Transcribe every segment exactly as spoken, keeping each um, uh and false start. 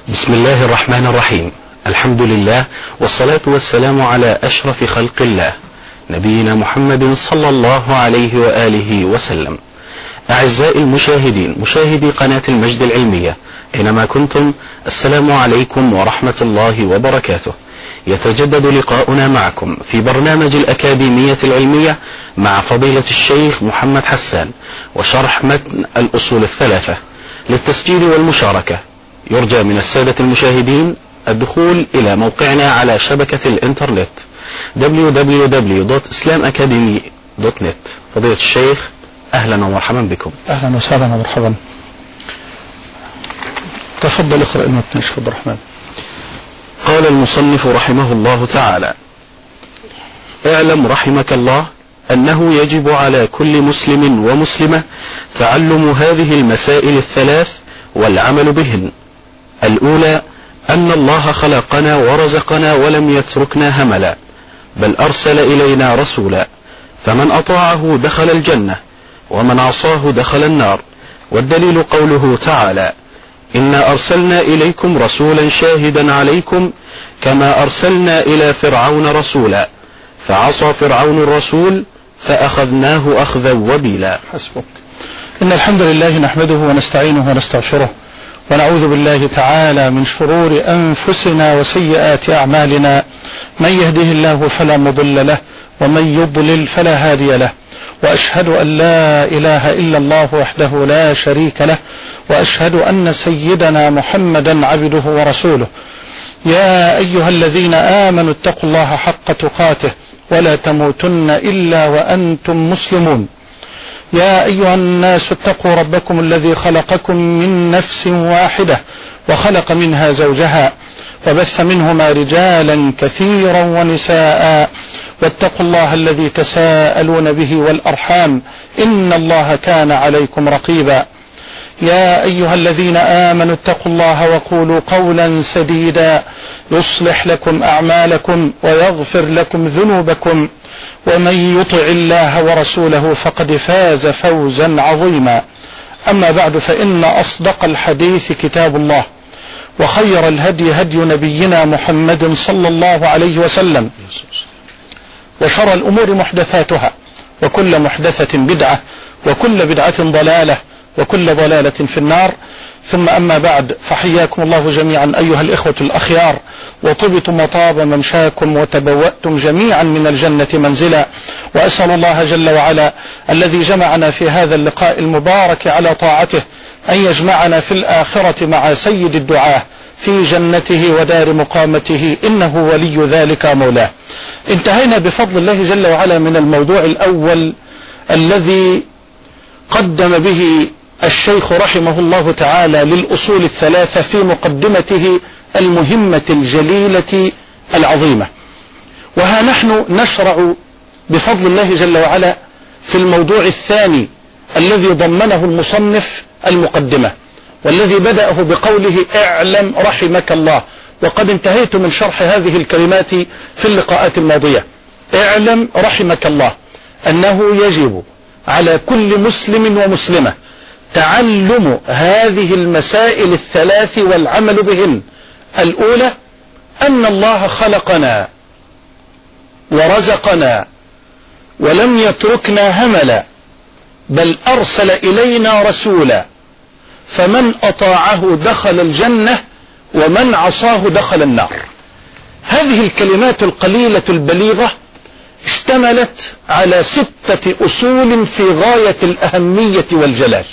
بسم الله الرحمن الرحيم. الحمد لله والصلاة والسلام على أشرف خلق الله نبينا محمد صلى الله عليه وآله وسلم. أعزائي المشاهدين، مشاهدي قناة المجد العلمية أينما كنتم، السلام عليكم ورحمة الله وبركاته. يتجدد لقاؤنا معكم في برنامج الأكاديمية العلمية مع فضيلة الشيخ محمد حسان وشرح متن الأصول الثلاثة. للتسجيل والمشاركة يرجى من السادة المشاهدين الدخول إلى موقعنا على شبكة الإنترنت دبليو دبليو دبليو دوت اسلام اكاديمي دوت نت. فضيلة الشيخ أهلا ومرحبا بكم. أهلا وسهلا ومرحبا. تفضل اقرأ المتن شيخ عبد الرحمن. قال المصنف رحمه الله تعالى: اعلم رحمك الله أنه يجب على كل مسلم ومسلمة تعلم هذه المسائل الثلاث والعمل بهن. الأولى أن الله خلقنا ورزقنا ولم يتركنا هملا، بل أرسل إلينا رسولا، فمن أطاعه دخل الجنة ومن عصاه دخل النار. والدليل قوله تعالى: إنا أرسلنا إليكم رسولا شاهدا عليكم كما أرسلنا إلى فرعون رسولا فعصى فرعون الرسول فأخذناه أخذا وبيلا. حسبك. إن الحمد لله نحمده ونستعينه ونستغفره ونعوذ بالله تعالى من شرور أنفسنا وسيئات أعمالنا، من يهده الله فلا مضل له ومن يضلل فلا هادي له، وأشهد أن لا إله إلا الله وحده لا شريك له، وأشهد أن سيدنا محمدا عبده ورسوله. يا أيها الذين آمنوا اتقوا الله حق تقاته ولا تموتن إلا وأنتم مسلمون. يا أيها الناس اتقوا ربكم الذي خلقكم من نفس واحدة وخلق منها زوجها وبث منهما رجالا كثيرا ونساء، واتقوا الله الذي تساءلون به والأرحام إن الله كان عليكم رقيبا. يا أيها الذين آمنوا اتقوا الله وقولوا قولا سديدا يصلح لكم أعمالكم ويغفر لكم ذنوبكم، ومن يطع الله ورسوله فقد فاز فوزا عظيما. أما بعد، فإن أصدق الحديث كتاب الله، وخير الهدي هدي نبينا محمد صلى الله عليه وسلم، وشر الأمور محدثاتها، وكل محدثة بدعة، وكل بدعة ضلالة، وكل ضلالة في النار. ثم أما بعد، فحياكم الله جميعا أيها الإخوة الأخيار، وطبتم وطاب ممشاكم وتبوأتم جميعا من الجنة منزلا. وأسأل الله جل وعلا الذي جمعنا في هذا اللقاء المبارك على طاعته أن يجمعنا في الآخرة مع سيد الدعاة في جنته ودار مقامته، إنه ولي ذلك مولاه. انتهينا بفضل الله جل وعلا من الموضوع الأول الذي قدم به الشيخ رحمه الله تعالى للأصول الثلاثة في مقدمته المهمة الجليلة العظيمة. وها نحن نشرع بفضل الله جل وعلا في الموضوع الثاني الذي ضمنه المصنف المقدمة، والذي بدأه بقوله اعلم رحمك الله، وقد انتهيت من شرح هذه الكلمات في اللقاءات الماضية. اعلم رحمك الله أنه يجب على كل مسلم ومسلمة تعلم هذه المسائل الثلاث والعمل بهن. الأولى أن الله خلقنا ورزقنا ولم يتركنا هملا، بل أرسل إلينا رسولا، فمن أطاعه دخل الجنة ومن عصاه دخل النار. هذه الكلمات القليلة البليغة اشتملت على ستة أصول في غاية الأهمية والجلال.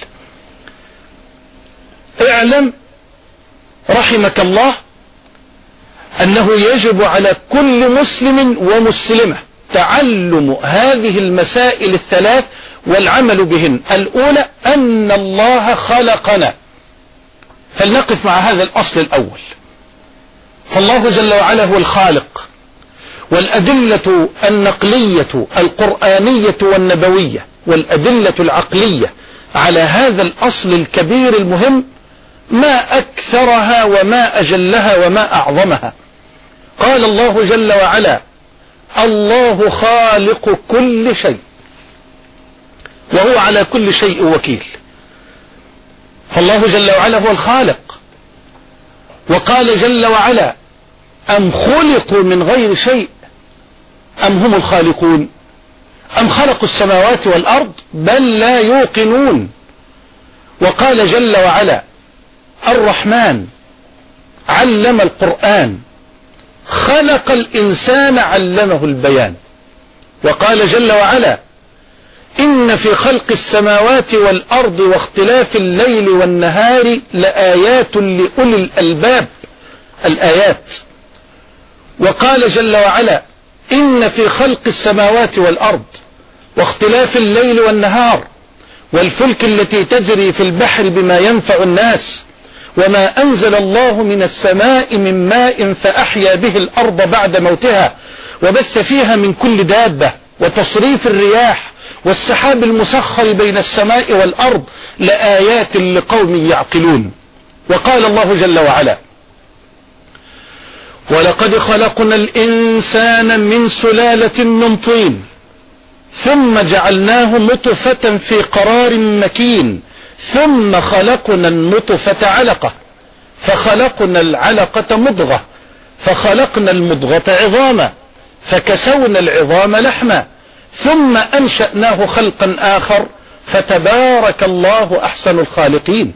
اعلم رحمك الله أنه يجب على كل مسلم ومسلمة تعلم هذه المسائل الثلاث والعمل بهن. الأولى أن الله خلقنا، فلنقف مع هذا الأصل الأول. فالله جل وعلا هو الخالق، والأدلة النقلية القرآنية والنبوية والأدلة العقلية على هذا الأصل الكبير المهم ما أكثرها وما أجلها وما أعظمها. قال الله جل وعلا: الله خالق كل شيء وهو على كل شيء وكيل. فالله جل وعلا هو الخالق، وقال جل وعلا أم خلقوا من غير شيء أم هم الخالقون أم خلقوا السماوات والأرض بل لا يوقنون. وقال جل وعلا الرحمن علم القرآن خلق الإنسان علمه البيان. وقال جل وعلا إن في خلق السماوات والأرض واختلاف الليل والنهار لآيات لأولي الألباب الآيات. وقال جل وعلا إن في خلق السماوات والأرض واختلاف الليل والنهار والفلك التي تجري في البحر بما ينفع الناس وما أنزل الله من السماء من ماء فأحيا به الأرض بعد موتها وبث فيها من كل دابة وتصريف الرياح والسحاب المسخر بين السماء والأرض لآيات لقوم يعقلون. وقال الله جل وعلا ولقد خلقنا الإنسان من سلالة من طين ثم جعلناه نطفة في قرار مكين ثم خلقنا النطفة علقة فخلقنا العلقة مضغة فخلقنا المضغة عظاما فكسونا العظام لحما ثم أنشأناه خلقا آخر فتبارك الله أحسن الخالقين.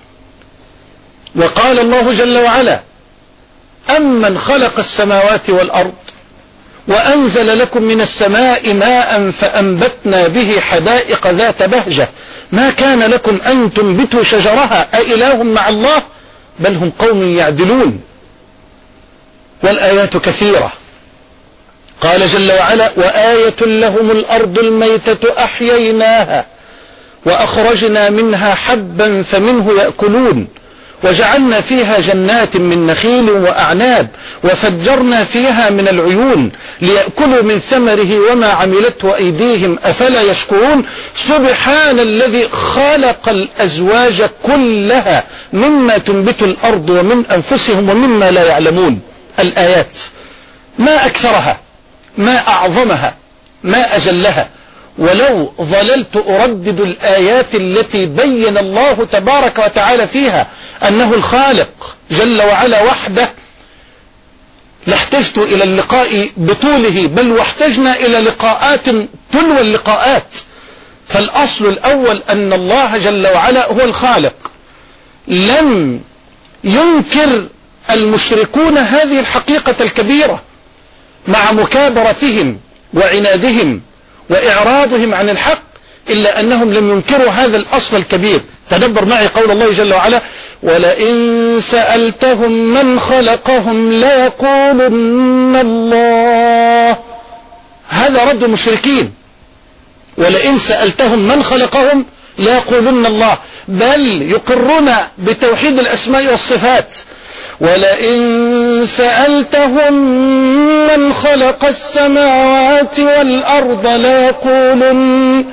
وقال الله جل وعلا أمن خلق السماوات والأرض وأنزل لكم من السماء ماء فأنبتنا به حدائق ذات بهجة ما كان لكم أن تنبتوا شجرها أإله مع الله بل هم قوم يعدلون. والآيات كثيرة. قال جل وعلا وآية لهم الأرض الميتة أحييناها وأخرجنا منها حبا فمنه يأكلون وجعلنا فيها جنات من نخيل وأعناب وفجرنا فيها من العيون ليأكلوا من ثمره وما عملته أيديهم أفلا يشكرون سبحان الذي خلق الأزواج كلها مما تنبت الأرض ومن أنفسهم ومما لا يعلمون. الآيات ما أكثرها ما أعظمها ما أجلها. ولو ظللت أردد الآيات التي بين الله تبارك وتعالى فيها أنه الخالق جل وعلا وحده لاحتجت إلى اللقاء بطوله بل واحتجنا إلى لقاءات تلو اللقاءات. فالأصل الأول أن الله جل وعلا هو الخالق. لم ينكر المشركون هذه الحقيقة الكبيرة مع مكابرتهم وعنادهم وإعراضهم عن الحق إلا أنهم لم ينكروا هذا الأصل الكبير. تدبر معي قول الله جل وعلا ولئن سألتهم من خلقهم ليقولن الله. هذا رد المشركين. ولئن سألتهم من خلقهم ليقولن الله بل يقرون بتوحيد الأسماء والصفات. ولئن سألتهم من خلق السماوات والأرض ليقولن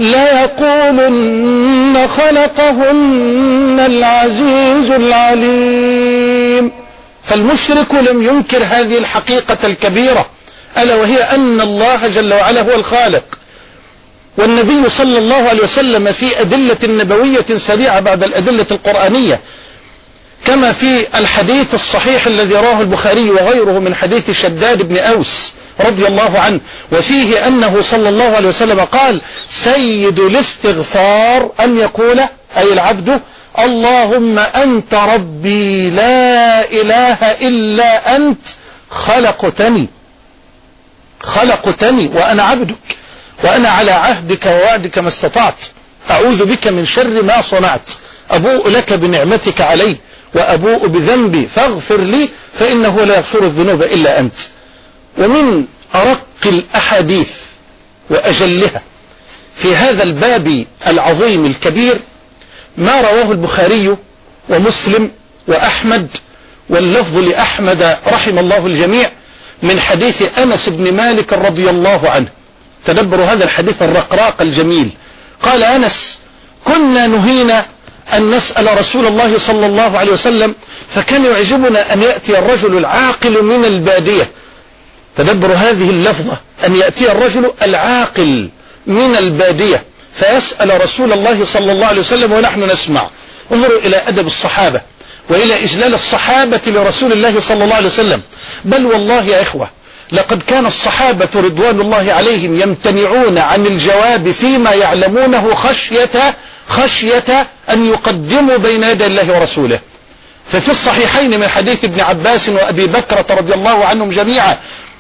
ليقولن خلقهن العزيز العليم. فالمشرك لم ينكر هذه الحقيقة الكبيرة ألا وهي أن الله جل وعلا هو الخالق. والنبي صلى الله عليه وسلم في أدلة نبوية سريعة بعد الأدلة القرآنية كما في الحديث الصحيح الذي رواه البخاري وغيره من حديث شداد بن أوس رضي الله عنه وفيه أنه صلى الله عليه وسلم قال سيد الاستغفار أن يقول أي العبد اللهم أنت ربي لا إله إلا أنت خلقتني خلقتني وأنا عبدك وأنا على عهدك ووعدك ما استطعت أعوذ بك من شر ما صنعت أبوء لك بنعمتك علي وأبوء بذنبي فاغفر لي فإنه لا يغفر الذنوب إلا أنت. ومن أرق الأحاديث وأجلها في هذا الباب العظيم الكبير ما رواه البخاري ومسلم وأحمد واللفظ لأحمد رحم الله الجميع من حديث أنس بن مالك رضي الله عنه. تدبروا هذا الحديث الرقراق الجميل. قال أنس كنا نهينا أن نسأل رسول الله صلى الله عليه وسلم فكان يعجبنا أن يأتي الرجل العاقل من البادية. تدبروا هذه اللفظة أن يأتي الرجل العاقل من البادية فيسأل رسول الله صلى الله عليه وسلم ونحن نسمع. انظروا إلى أدب الصحابة وإلى إجلال الصحابة لرسول الله صلى الله عليه وسلم. بل والله يا إخوة لقد كان الصحابة رضوان الله عليهم يمتنعون عن الجواب فيما يعلمونه خشية خشية أن يقدموا بين يدي الله ورسوله. ففي الصحيحين من حديث ابن عباس وأبي بكرة رضي الله عنهم جميعا،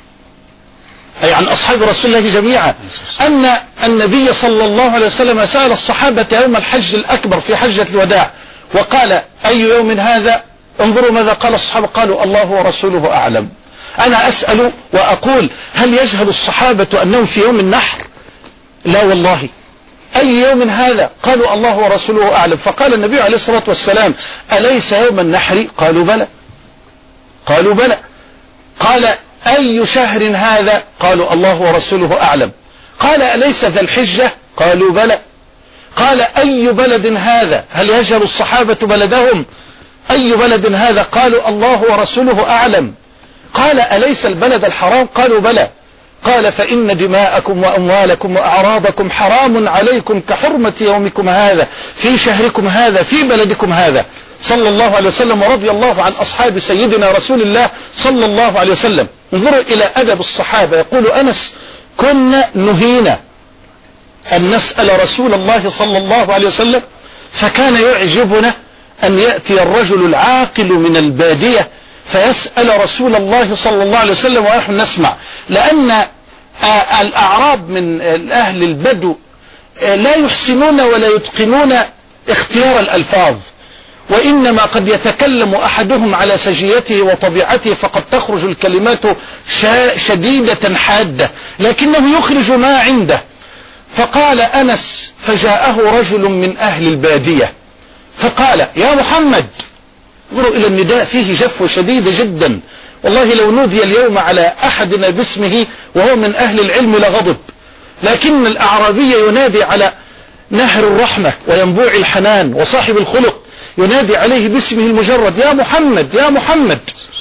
أي عن أصحاب رسول الله جميعا، أن النبي صلى الله عليه وسلم سأل الصحابة يوم الحج الأكبر في حجة الوداع وقال: أي يوم هذا؟ انظروا ماذا قال الصحابة، قالوا: الله ورسوله أعلم. أنا أسأل وأقول: هل يجهل الصحابة أنهم في يوم النحر؟ لا والله. أي يوم هذا؟ قالوا: الله ورسوله أعلم. فقال النبي عليه الصلاة والسلام: أليس يوم النحر؟ قالوا: بلى. قالوا: بلى. قال: أي شهر هذا؟ قالوا: الله ورسوله أعلم. قال: أليس ذا الحجة؟ قالوا: بلى. قال: أي بلد هذا؟ هل يجهل الصحابة بلدهم؟ أي بلد هذا؟ قالوا: الله ورسوله أعلم. قال: أليس البلد الحرام؟ قالوا: بلى. قال: فإن دماءكم وأموالكم وأعراضكم حرام عليكم كحرمة يومكم هذا في شهركم هذا في بلدكم هذا، صلى الله عليه وسلم. ورضي الله عن أصحاب سيدنا رسول الله صلى الله عليه وسلم. انظروا إلى أدب الصحابة. يقول أنس: كنا نهينا أن نسأل رسول الله صلى الله عليه وسلم، فكان يعجبنا أن يأتي الرجل العاقل من البادية فيسأل رسول الله صلى الله عليه وسلم ونحن نسمع، لأن الأعراب من أهل البدو لا يحسنون ولا يتقنون اختيار الألفاظ، وإنما قد يتكلم أحدهم على سجيته وطبيعته فقد تخرج الكلمات شديدة حادة، لكنه يخرج ما عنده. فقال أنس: فجاءه رجل من أهل البادية فقال: يا محمد. انظروا إلى النداء، فيه جفوة شديدة جدا. والله لو نودي اليوم على أحدنا باسمه وهو من أهل العلم لغضب، لكن الأعرابي ينادي على نهر الرحمة وينبوع الحنان وصاحب الخلق، ينادي عليه باسمه المجرد: يا محمد يا محمد.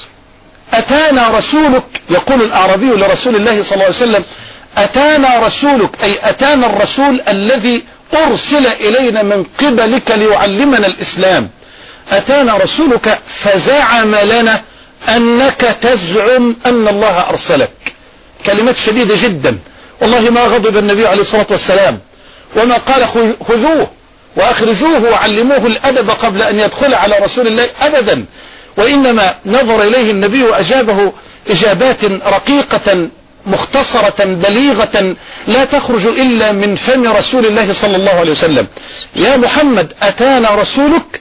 أتانا رسولك، يقول الأعرابي لرسول الله صلى الله عليه وسلم: أتانا رسولك، أي أتانا الرسول الذي أرسل إلينا من قبلك ليعلمنا الإسلام. أتانا رسولك فزعم لنا أنك تزعم أن الله أرسلك. كلمات شديدة جدا، والله ما غضب النبي عليه الصلاة والسلام وما قال: خذوه وأخرجوه وعلموه الأدب قبل أن يدخل على رسول الله أبدا، وإنما نظر إليه النبي وأجابه إجابات رقيقة مختصرة بليغة لا تخرج إلا من فم رسول الله صلى الله عليه وسلم. يا محمد أتانا رسولك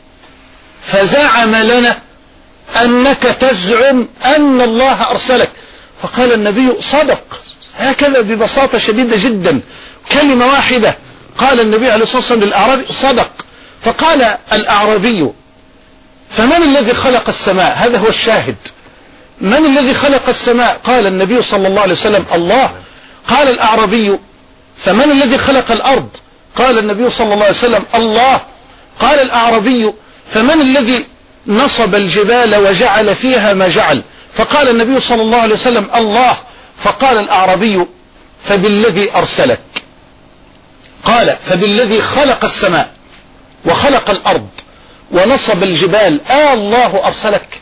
فزعم لنا أنك تزعم أن الله أرسلك. فقال النبي: صدق. هكذا ببساطة شديدة جدا، كلمة واحدة قال النبي عليه الصلاة والسلام للأعرابي: صدق. فقال الأعرابي: فمن الذي خلق السماء؟ هذا هو الشاهد. من الذي خلق السماء؟ قال النبي صلى الله عليه وسلم: الله. قال الأعرابي: فمن الذي خلق الأرض؟ قال النبي صلى الله عليه وسلم: الله. قال الأعرابي: فمن الذي نصب الجبال وجعل فيها ما جعل؟ فقال النبي صلى الله عليه وسلم: الله. فقال الأعرابي: فبالذي أرسلك. قال: فبالذي خلق السماء وخلق الأرض ونصب الجبال، آه الله أرسلك.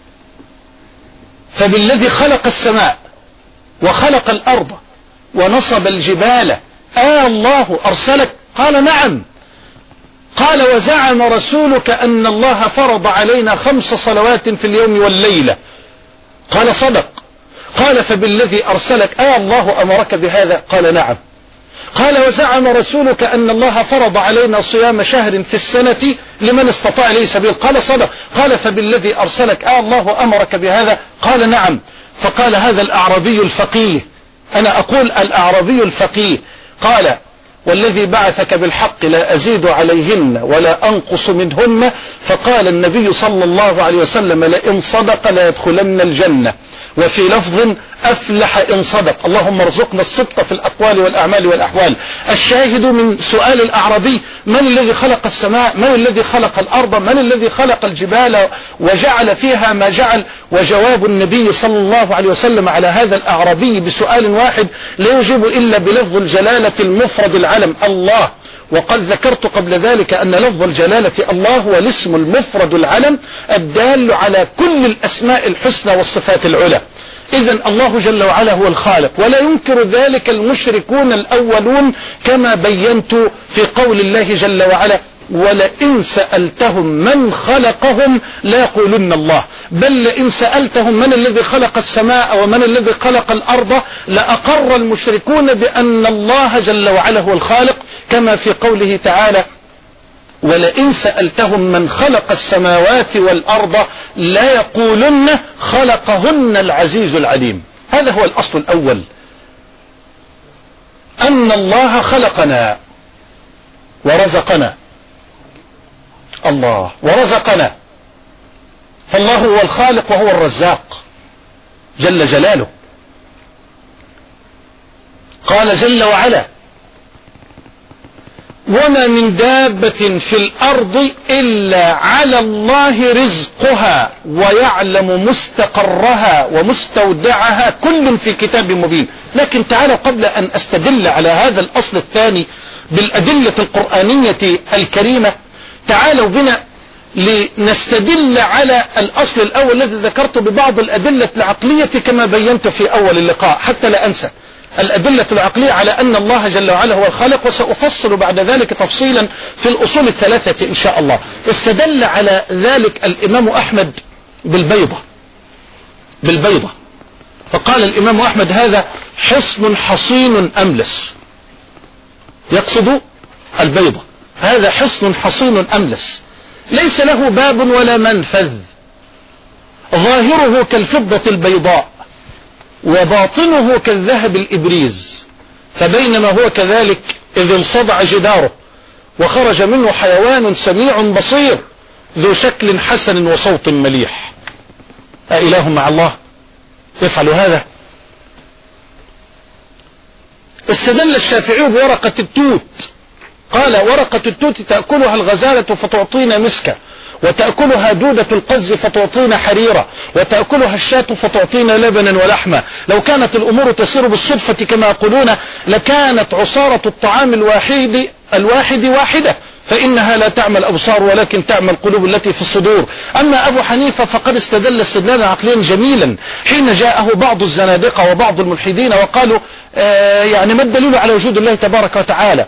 فبالذي خلق السماء وخلق الأرض ونصب الجبال، آه الله أرسلك. قال: نعم. قال: وزعم رسولك أن الله فرض علينا خمس صلوات في اليوم والليلة. قال: صدق. قال: فبالذي أرسلك، آه الله أمرك بهذا؟ قال: نعم. قال: وزعم رسولك أن الله فرض علينا صيام شهر في السنة لمن استطاع إليه سبيل. قال: صدق. قال: فبالذي أرسلك، آه الله أمرك بهذا؟ قال: نعم. فقال هذا الأعرابي الفقيه، أنا أقول الأعرابي الفقيه، قال: والذي بعثك بالحق لا أزيد عليهن ولا أنقص منهن. فقال النبي صلى الله عليه وسلم: لئن صدق لا يدخلن الجنة. وفي لفظ: أفلح إن صدق. اللهم ارزقنا الصدق في الأقوال والأعمال والأحوال. الشاهد من سؤال الأعرابي: من الذي خلق السماء؟ من الذي خلق الأرض؟ من الذي خلق الجبال وجعل فيها ما جعل؟ وجواب النبي صلى الله عليه وسلم على هذا الأعرابي بسؤال واحد لا يجيب إلا بلفظ الجلالة المفرد العلم: الله. وقد ذكرت قبل ذلك أن لفظ الجلالة الله هو الاسم المفرد العلم الدال على كل الأسماء الحسنى والصفات العلى. إذن الله جل وعلا هو الخالق، ولا ينكر ذلك المشركون الأولون كما بينت في قول الله جل وعلا: ولئن سألتهم من خلقهم لا يقولن الله، بل لئن سألتهم من الذي خلق السماء ومن الذي خلق الأرض لأقر المشركون بأن الله جل وعلا هو الخالق، كما في قوله تعالى: ولئن سألتهم من خلق السماوات والأرض لا يقولن خلقهن العزيز العليم. هذا هو الأصل الأول، أن الله خلقنا ورزقنا، الله ورزقنا، فالله هو الخالق وهو الرزاق جل جلاله. قال جل وعلا: وما من دابة في الأرض إلا على الله رزقها ويعلم مستقرها ومستودعها كل في كتاب مبين. لكن تعالوا قبل أن أستدل على هذا الأصل الثاني بالأدلة القرآنية الكريمة، تعالوا بنا لنستدل على الأصل الأول الذي ذكرته ببعض الأدلة العقلية كما بينت في أول اللقاء حتى لا أنسى. الأدلة العقلية على أن الله جل وعلا هو الخالق، وسأفصل بعد ذلك تفصيلا في الأصول الثلاثة إن شاء الله. استدل على ذلك الإمام أحمد بالبيضة بالبيضة فقال الإمام أحمد: هذا حصن حصين أملس، يقصد البيضة، هذا حصن حصين أملس ليس له باب ولا منفذ، ظاهره كالفضة البيضاء وباطنه كالذهب الإبريز، فبينما هو كذلك إذ انصدع جداره وخرج منه حيوان سميع بصير ذو شكل حسن وصوت مليح. أإله مع الله يفعل هذا؟ استدل الشافعي بورقة التوت، قال: ورقة التوت تأكلها الغزالة فتعطينا مسكا، وتأكلها دودة القز فتعطينا حريرة، وتأكلها الشاة فتعطينا لبنا ولحما. لو كانت الأمور تسير بالصدفة كما يقولون لكانت عصارة الطعام الواحد الواحد واحدة، فإنها لا تعمى الأبصار ولكن تعمى القلوب التي في الصدور. أما أبو حنيفة فقد استدل استدلالا عقليا جميلا حين جاءه بعض الزنادقة وبعض الملحدين وقالوا: آه يعني ما الدليل على وجود الله تبارك وتعالى؟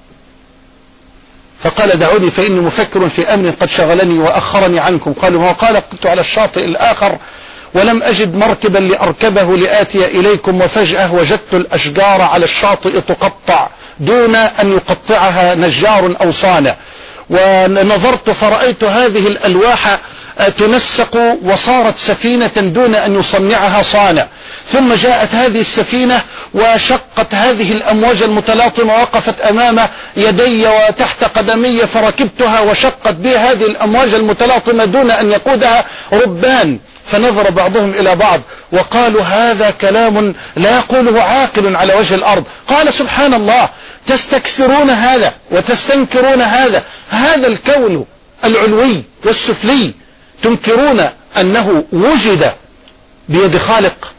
فقال: دعوني فإني مفكر في أمر قد شغلني وأخرني عنكم. قالوا: ما قال؟ كنت على الشاطئ الآخر ولم أجد مركبا لأركبه لآتي إليكم، وفجأة وجدت الأشجار على الشاطئ تقطع دون أن يقطعها نجار أو صانع، ونظرت فرأيت هذه الألواح تنسق وصارت سفينة دون أن يصنعها صانع، ثم جاءت هذه السفينة وشقت هذه الأمواج المتلاطمة ووقفت أمام يدي وتحت قدمي فركبتها وشقت بها هذه الأمواج المتلاطمة دون أن يقودها ربان. فنظر بعضهم إلى بعض وقالوا: هذا كلام لا يقوله عاقل على وجه الأرض. قال: سبحان الله، تستكثرون هذا وتستنكرون هذا، هذا الكون العلوي والسفلي تنكرون أنه وجد بيد خالق،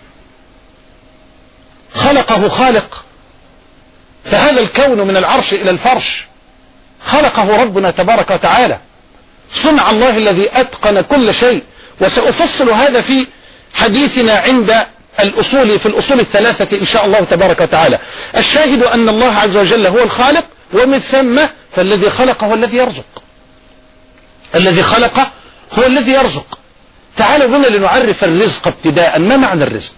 خلقه خالق، فهذا الكون من العرش إلى الفرش خلقه ربنا تبارك وتعالى، صنع الله الذي أتقن كل شيء. وسأفصل هذا في حديثنا عند الأصول في الأصول الثلاثة إن شاء الله تبارك وتعالى. الشاهد أن الله عز وجل هو الخالق، ومن ثم فالذي خلق هو الذي يرزق، الذي خلق هو الذي يرزق. تعالوا بنا لنعرف الرزق ابتداء. ما معنى الرزق؟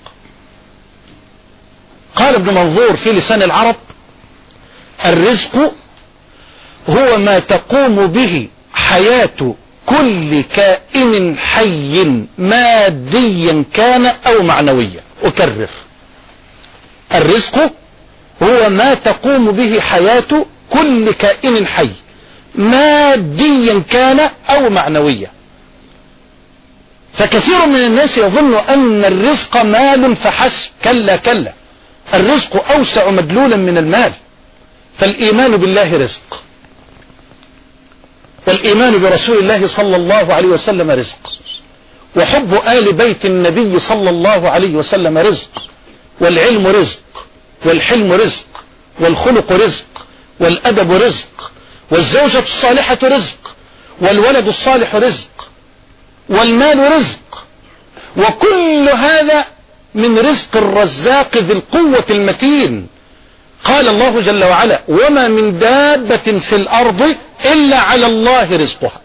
قال ابن منظور في لسان العرب: الرزق هو ما تقوم به حياة كل كائن حي ماديا كان أو معنويا. أكرر: الرزق هو ما تقوم به حياة كل كائن حي ماديا كان أو معنويا. فكثير من الناس يظن أن الرزق مال فحسب. كلا كلا، الرزق أوسع مدلولا من المال. فالإيمان بالله رزق، والإيمان برسول الله صلى الله عليه وسلم رزق، وحب آل بيت النبي صلى الله عليه وسلم رزق، والعلم رزق، والحلم رزق، والخلق رزق، والأدب رزق، والزوجة الصالحة رزق، والولد الصالح رزق، والمال رزق، وكل هذا من رزق الرزاق ذي القوة المتين. قال الله جل وعلا: وما من دابة في الأرض إلا على الله رزقها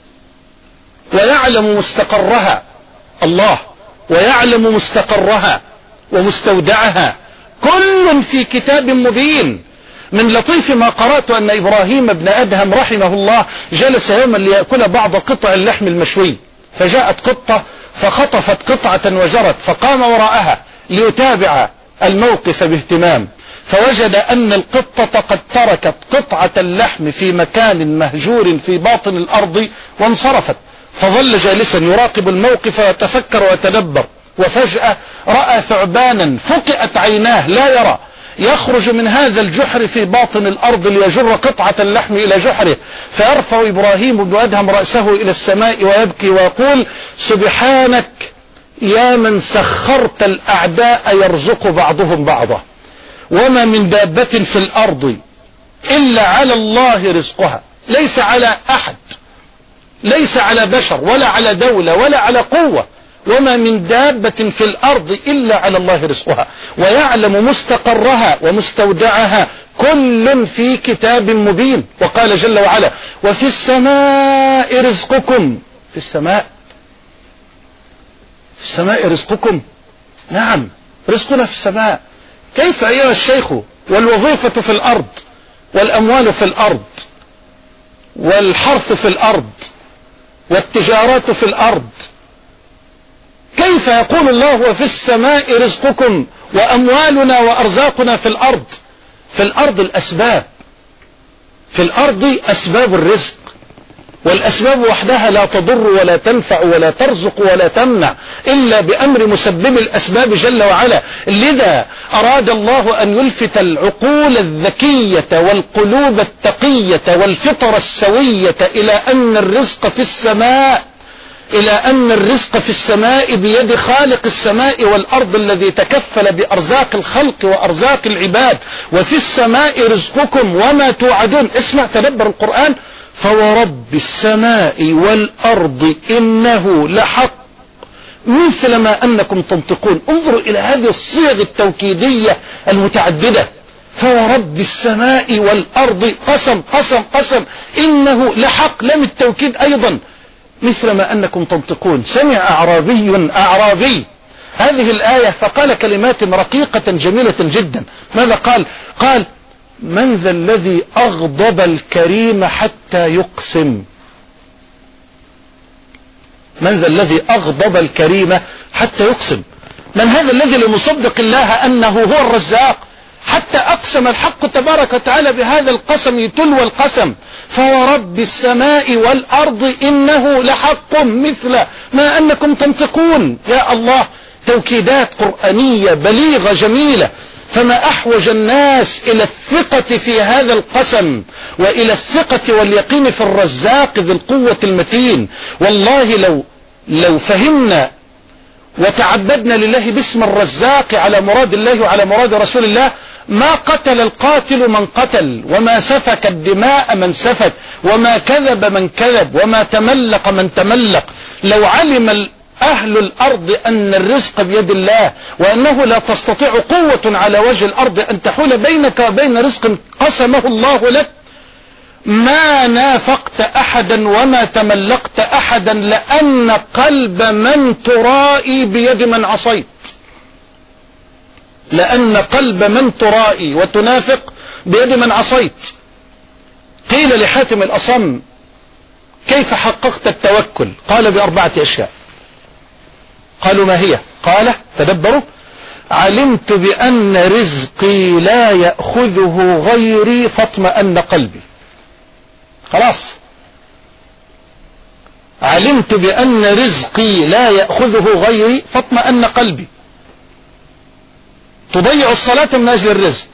ويعلم مستقرها، الله، ويعلم مستقرها ومستودعها، كل في كتاب مبين. من لطيف ما قرأت أن إبراهيم بن أدهم رحمه الله جلس يوما ليأكل بعض قطع اللحم المشوي، فجاءت قطة فخطفت قطعة وجرت، فقام وراءها ليتابع الموقف باهتمام، فوجد أن القطة قد تركت قطعة اللحم في مكان مهجور في باطن الأرض وانصرفت، فظل جالسا يراقب الموقف ويتفكر ويتدبر، وفجأة رأى ثعبانا فقئت عيناه لا يرى يخرج من هذا الجحر في باطن الأرض ليجر قطعة اللحم إلى جحره، فيرفع إبراهيم بن أدهم رأسه إلى السماء ويبكي ويقول: سبحانك يا من سخرت الأعداء يرزق بعضهم بعضا، وما من دابة في الأرض إلا على الله رزقها، ليس على أحد، ليس على بشر ولا على دولة ولا على قوة، وما من دابة في الأرض إلا على الله رزقها ويعلم مستقرها ومستودعها، كل في كتاب مبين. وقال جل وعلا: وفي السماء رزقكم. في السماء، في السماء رزقكم، نعم رزقنا في السماء. كيف أيها الشيخ والوظيفة في الأرض والأموال في الأرض والحرث في الأرض والتجارات في الأرض، كيف يقول الله وفي السماء رزقكم وأموالنا وأرزاقنا في الأرض؟ في الأرض الأسباب، في الأرض أسباب الرزق، والأسباب وحدها لا تضر ولا تنفع ولا ترزق ولا تمنع إلا بأمر مسبب الأسباب جل وعلا. لذا أراد الله أن يلفت العقول الذكية والقلوب التقية والفطر السوية إلى أن الرزق في السماء، إلى أن الرزق في السماء بيد خالق السماء والأرض الذي تكفل بأرزاق الخلق وأرزاق العباد. وفي السماء رزقكم وما توعدون. اسمع، تدبر القرآن: فورب السماء والأرض إنه لحق مثل ما أنكم تنطقون. انظروا إلى هذه الصيغ التوكيدية المتعددة: فورب السماء والأرض، قسم قسم قسم، إنه لحق، لم التوكيد أيضا، مثل ما أنكم تنطقون. سمع أعرابي أعرابي هذه الآية فقال كلمات رقيقة جميلة جدا. ماذا قال؟ قال: من ذا الذي أغضب الكريم حتى يقسم؟ من ذا الذي أغضب الكريم حتى يقسم؟ من هذا الذي لمصدق الله أنه هو الرزاق حتى أقسم الحق تبارك وتعالى بهذا القسم تلو القسم: فورب السماء والأرض إنه لحق مثل ما أنكم تنطقون. يا الله، توكيدات قرآنية بليغة جميلة. فما أحوج الناس إلى الثقة في هذا القسم وإلى الثقة واليقين في الرزاق ذي القوة المتين. والله لو لو فهمنا وتعبدنا لله باسم الرزاق على مراد الله وعلى مراد رسول الله، ما قتل القاتل من قتل، وما سفك الدماء من سفك، وما كذب من كذب، وما تملق من تملق. لو علم أهل الأرض أن الرزق بيد الله، وأنه لا تستطيع قوة على وجه الأرض أن تحول بينك وبين رزق قسمه الله لك، ما نافقت أحدا وما تملقت أحدا، لأن قلب من ترائي بيد من عصيت. لأن قلب من ترائي وتنافق بيد من عصيت. قيل لحاتم الأصم: كيف حققت التوكل؟ قال: بأربعة أشياء. قالوا: ما هي؟ قال: تدبروا: علمت بأن رزقي لا يأخذه غيري فاطمأن قلبي. خلاص، علمت بأن رزقي لا يأخذه غيري فاطمأن قلبي. تضيع الصلاة من أجل الرزق،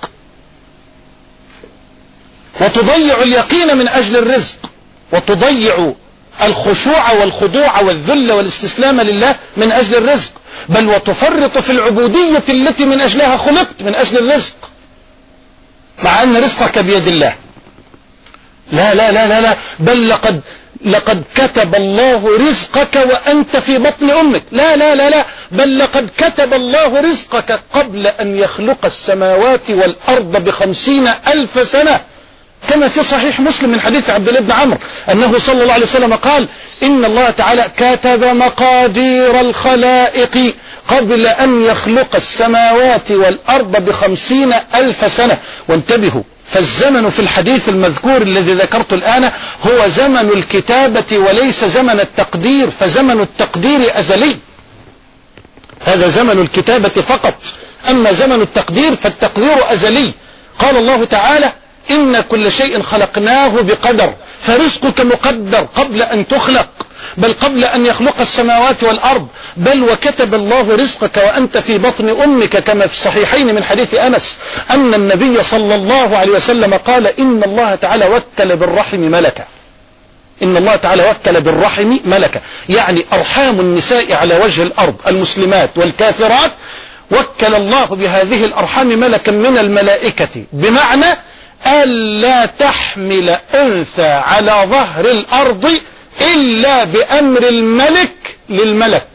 وتضيع اليقين من أجل الرزق، وتضيع الخشوع والخضوع والذل والاستسلام لله من أجل الرزق، بل وتفرط في العبودية التي من أجلها خلقت من أجل الرزق، مع أن رزقك بيد الله. لا لا لا لا, لا بل لقد لقد كتب الله رزقك وأنت في بطن أمك. لا لا لا لا بل لقد كتب الله رزقك قبل أن يخلق السماوات والأرض بخمسين ألف سنة، كما في صحيح مسلم من حديث عبد الله بن عمرو أنه صلى الله عليه وسلم قال إن الله تعالى كتب مقادير الخلائق قبل أن يخلق السماوات والأرض بخمسين ألف سنة. وانتبهوا، فالزمن في الحديث المذكور الذي ذكرت الآن هو زمن الكتابة وليس زمن التقدير، فزمن التقدير أزلي، هذا زمن الكتابة فقط، أما زمن التقدير فالتقدير أزلي. قال الله تعالى إن كل شيء خلقناه بقدر، فرزقك مقدر قبل أن تخلق، بل قبل أن يخلق السماوات والأرض، بل وكتب الله رزقك وأنت في بطن أمك، كما في الصحيحين من حديث أنس أن النبي صلى الله عليه وسلم قال إن الله تعالى وكل بالرحم ملكا، إن الله تعالى وكل بالرحم ملكا، يعني أرحام النساء على وجه الأرض المسلمات والكافرات وكل الله بهذه الأرحام ملكا من الملائكة، بمعنى ألا تحمل أنثى على ظهر الأرض إلا بأمر الملك للملك.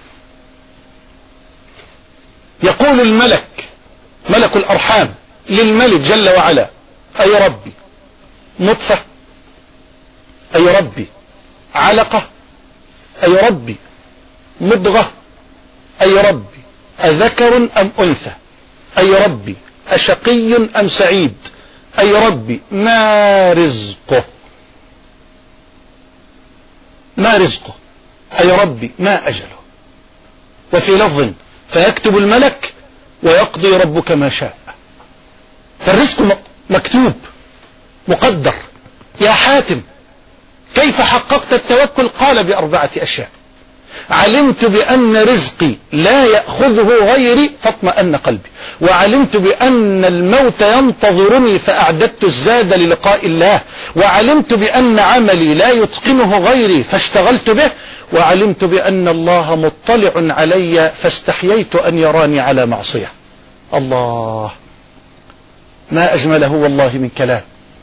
يقول الملك ملك الأرحام للملك جل وعلا أي ربي نطفة، أي ربي علقة، أي ربي مضغة، أي ربي أذكر أم أنثى، أي ربي أشقي أم سعيد، أي ربي ما رزقه، ما رزقه، أي ربي ما أجله. وفي لفظ فيكتب الملك ويقضي ربك ما شاء. فالرزق مكتوب مقدر. يا حاتم كيف حققت التوكل؟ قال بأربعة أشياء: علمت بأن رزقي لا يأخذه غيري فاطمأن قلبي، وعلمت بأن الموت ينتظرني فأعددت الزاد للقاء الله، وعلمت بأن عملي لا يتقنه غيري فاشتغلت به، وعلمت بأن الله مطلع علي فاستحييت أن يراني على معصية. الله، ما أجمله والله من كلام.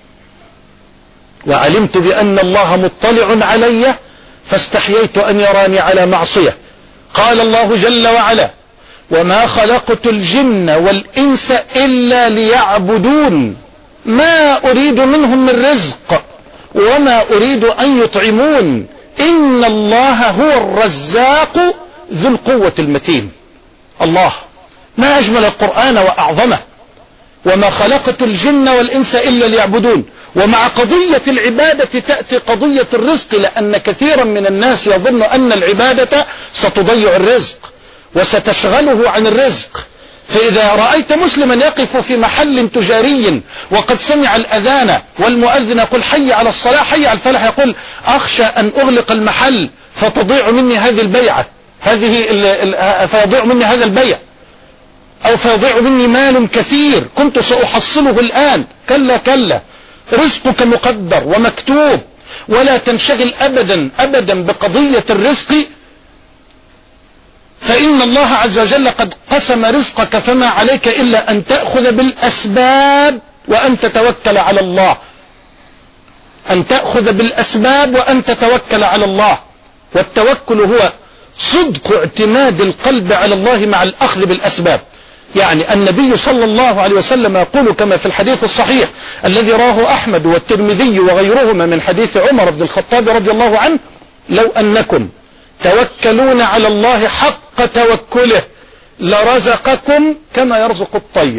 وعلمت بأن الله مطلع علي فاستحييت أن يراني على معصية. قال الله جل وعلا: وما خلقت الجن والإنس إلا ليعبدون ما أريد منهم من رزق وما أريد أن يطعمون إن الله هو الرزاق ذو القوة المتين. الله، ما أجمل القرآن وأعظمه. وما خلقت الجن والإنس إلا ليعبدون. ومع قضية العبادة تأتي قضية الرزق، لأن كثيرا من الناس يظن أن العبادة ستضيع الرزق وستشغله عن الرزق. فإذا رأيت مسلما يقف في محل تجاري وقد سمع الأذان والمؤذن يقول حي على الصلاة حي على الفلاح، يقول أخشى أن أغلق المحل فتضيع مني هذه البيعة، هذه فيضيع مني هذا البيع، أو فيضيع مني مال كثير كنت سأحصله الآن. كلا كلا، رزقك مقدر ومكتوب، ولا تنشغل أبدا أبدا بقضية الرزق، فإن الله عز وجل قد قسم رزقك، فما عليك إلا أن تأخذ بالأسباب وأن تتوكل على الله، أن تأخذ بالأسباب وأن تتوكل على الله. والتوكل هو صدق اعتماد القلب على الله مع الأخذ بالأسباب. يعني النبي صلى الله عليه وسلم يقول كما في الحديث الصحيح الذي رواه أحمد والترمذي وغيرهما من حديث عمر بن الخطاب رضي الله عنه: لو أنكم توكلون على الله حق توكله لرزقكم كما يرزق الطير،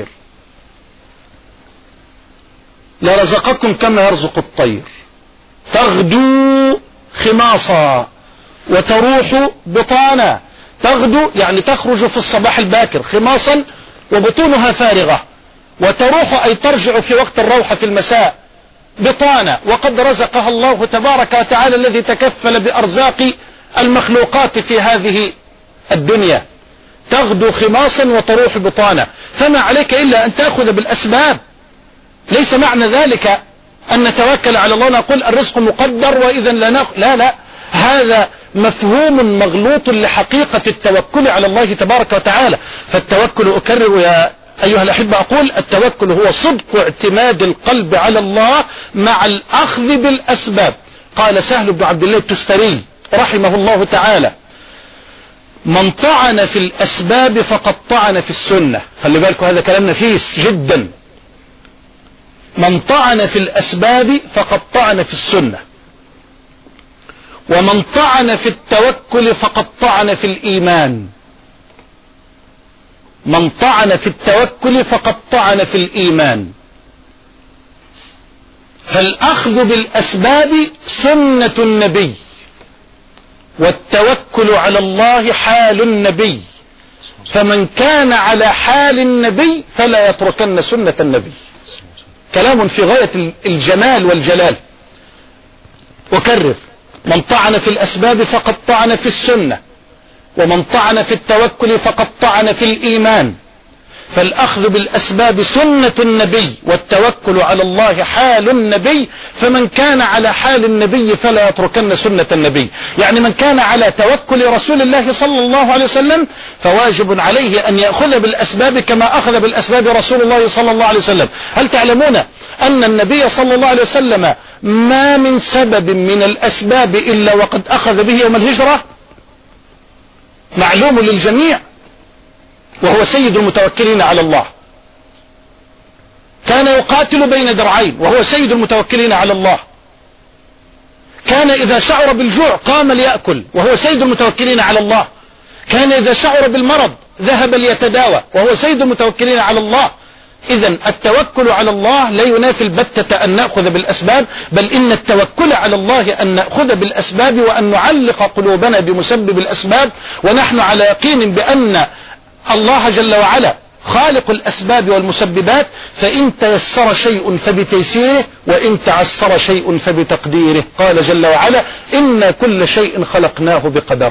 لرزقكم كما يرزق الطير، تغدو خماصا وتروح بطانا. تغدو يعني تخرج في الصباح الباكر خماصا وبطونها فارغة، وتروح أي ترجع في وقت الروح في المساء بطانا، وقد رزقها الله تبارك وتعالى الذي تكفل بأرزاق المخلوقات في هذه الدنيا. تغدو خماصا وتروح بطانا، فما عليك إلا أن تأخذ بالأسباب. ليس معنى ذلك أن نتوكل على الله نقول الرزق مقدر وإذا لا نأخذ، لا لا، هذا مفهوم مغلوط لحقيقة التوكل على الله تبارك وتعالى. فالتوكل أكرر يا أيها الأحبة أقول التوكل هو صدق اعتماد القلب على الله مع الأخذ بالأسباب. قال سهل بن عبد الله التستري رحمه الله تعالى: من طعن في الأسباب فقد طعن في السنة. خلي بالكم هذا كلام نفيس جدا. من طعن في الأسباب فقد طعن في السنة، ومن طعن في التوكل فقد طعن في الإيمان. من طعن في التوكل فقد طعن في الإيمان. فالأخذ بالأسباب سنة النبي، والتوكل على الله حال النبي، فمن كان على حال النبي فلا يتركن سنة النبي. كلام في غاية الجمال والجلال. أكرر: من طعن في الأسباب فقد طعن في السنة، ومن طعن في التوكل فقد طعن في الإيمان. فالأخذ بالأسباب سنة النبي، والتوكل على الله حال النبي، فمن كان على حال النبي فلا يتركن سنة النبي. يعني من كان على توكل رسول الله صلى الله عليه وسلم فواجب عليه أن يأخذ بالأسباب كما أخذ بالأسباب رسول الله صلى الله عليه وسلم. هل تعلمون أن النبي صلى الله عليه وسلم ما من سبب من الأسباب إلا وقد أخذ به يوم الهجرة؟ معلوم للجميع، وهو سيد المتوكلين على الله. كان يقاتل بين درعين وهو سيد المتوكلين على الله. كان إذا شعر بالجوع قام ليأكل وهو سيد المتوكلين على الله. كان إذا شعر بالمرض ذهب ليتداوى وهو سيد المتوكلين على الله. إذن التوكل على الله لا ينافي البتة أن نأخذ بالأسباب، بل إن التوكل على الله أن نأخذ بالأسباب وأن نعلق قلوبنا بمسبب الأسباب، ونحن على يقين بأن الله جل وعلا خالق الأسباب والمسببات، فإن تيسر شيء فبتيسيره، وإن تعسر شيء فبتقديره. قال جل وعلا: إن كل شيء خلقناه بقدر.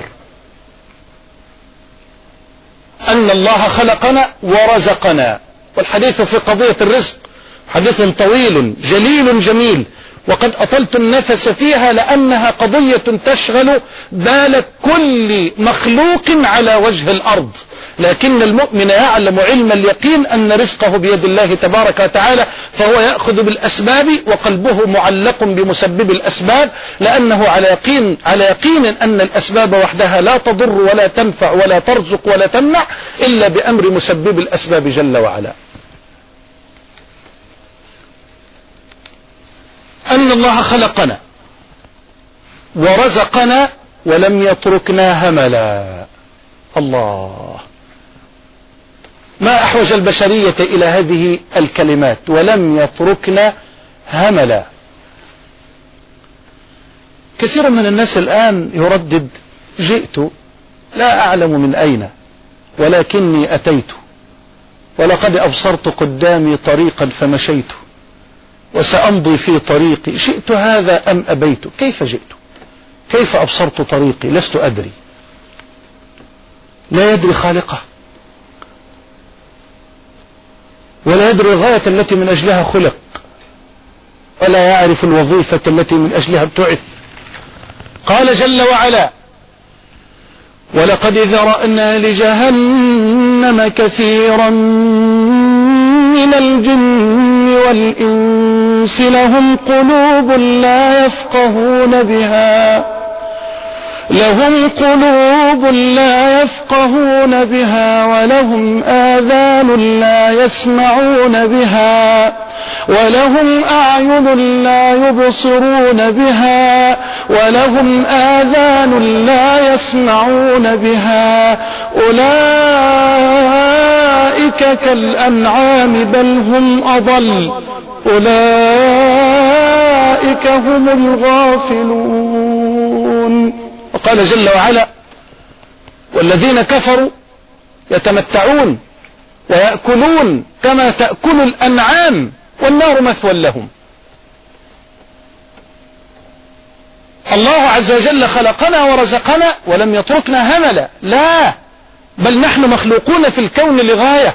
أن الله خلقنا ورزقنا. والحديث في قضية الرزق حديث طويل جليل جميل، وقد أطلت النفس فيها لأنها قضية تشغل بال كل مخلوق على وجه الأرض. لكن المؤمن يعلم علم اليقين أن رزقه بيد الله تبارك وتعالى، فهو يأخذ بالأسباب وقلبه معلق بمسبب الأسباب، لأنه على يقين, على يقين أن الأسباب وحدها لا تضر ولا تنفع ولا ترزق ولا تمنع إلا بأمر مسبب الأسباب جل وعلا. أن الله خلقنا ورزقنا ولم يتركنا هملا. الله، ما أحوج البشرية إلى هذه الكلمات: ولم يتركنا هملا. كثير من الناس الآن يردد: جئت لا أعلم من أين ولكني أتيت، ولقد أبصرت قدامي طريقا فمشيت، وسأمضي في طريقي، شئت هذا أم أبيت. كيف جئت؟ كيف أبصرت طريقي؟ لست أدري. لا يدري خالقه، ولا يدري الغاية التي من أجلها خلق، ولا يعرف الوظيفة التي من أجلها ابتعث. قال جل وعلا: ولقد ذرأنا لجهنم كثيرا من الجن والإنس لهم قلوب لا يفقهون بها لهم قلوب لا يفقهون بها ولهم آذان لا يسمعون بها ولهم أعين لا يبصرون بها ولهم آذان لا يسمعون بها أولئك كالأنعام بل هم أضل أولئك هم الغافلون. وقال جل وعلا: والذين كفروا يتمتعون ويأكلون كما تأكل الأنعام والنار مثوى لهم. الله عز وجل خلقنا ورزقنا ولم يتركنا هملا، لا، بل نحن مخلوقون في الكون لغاية،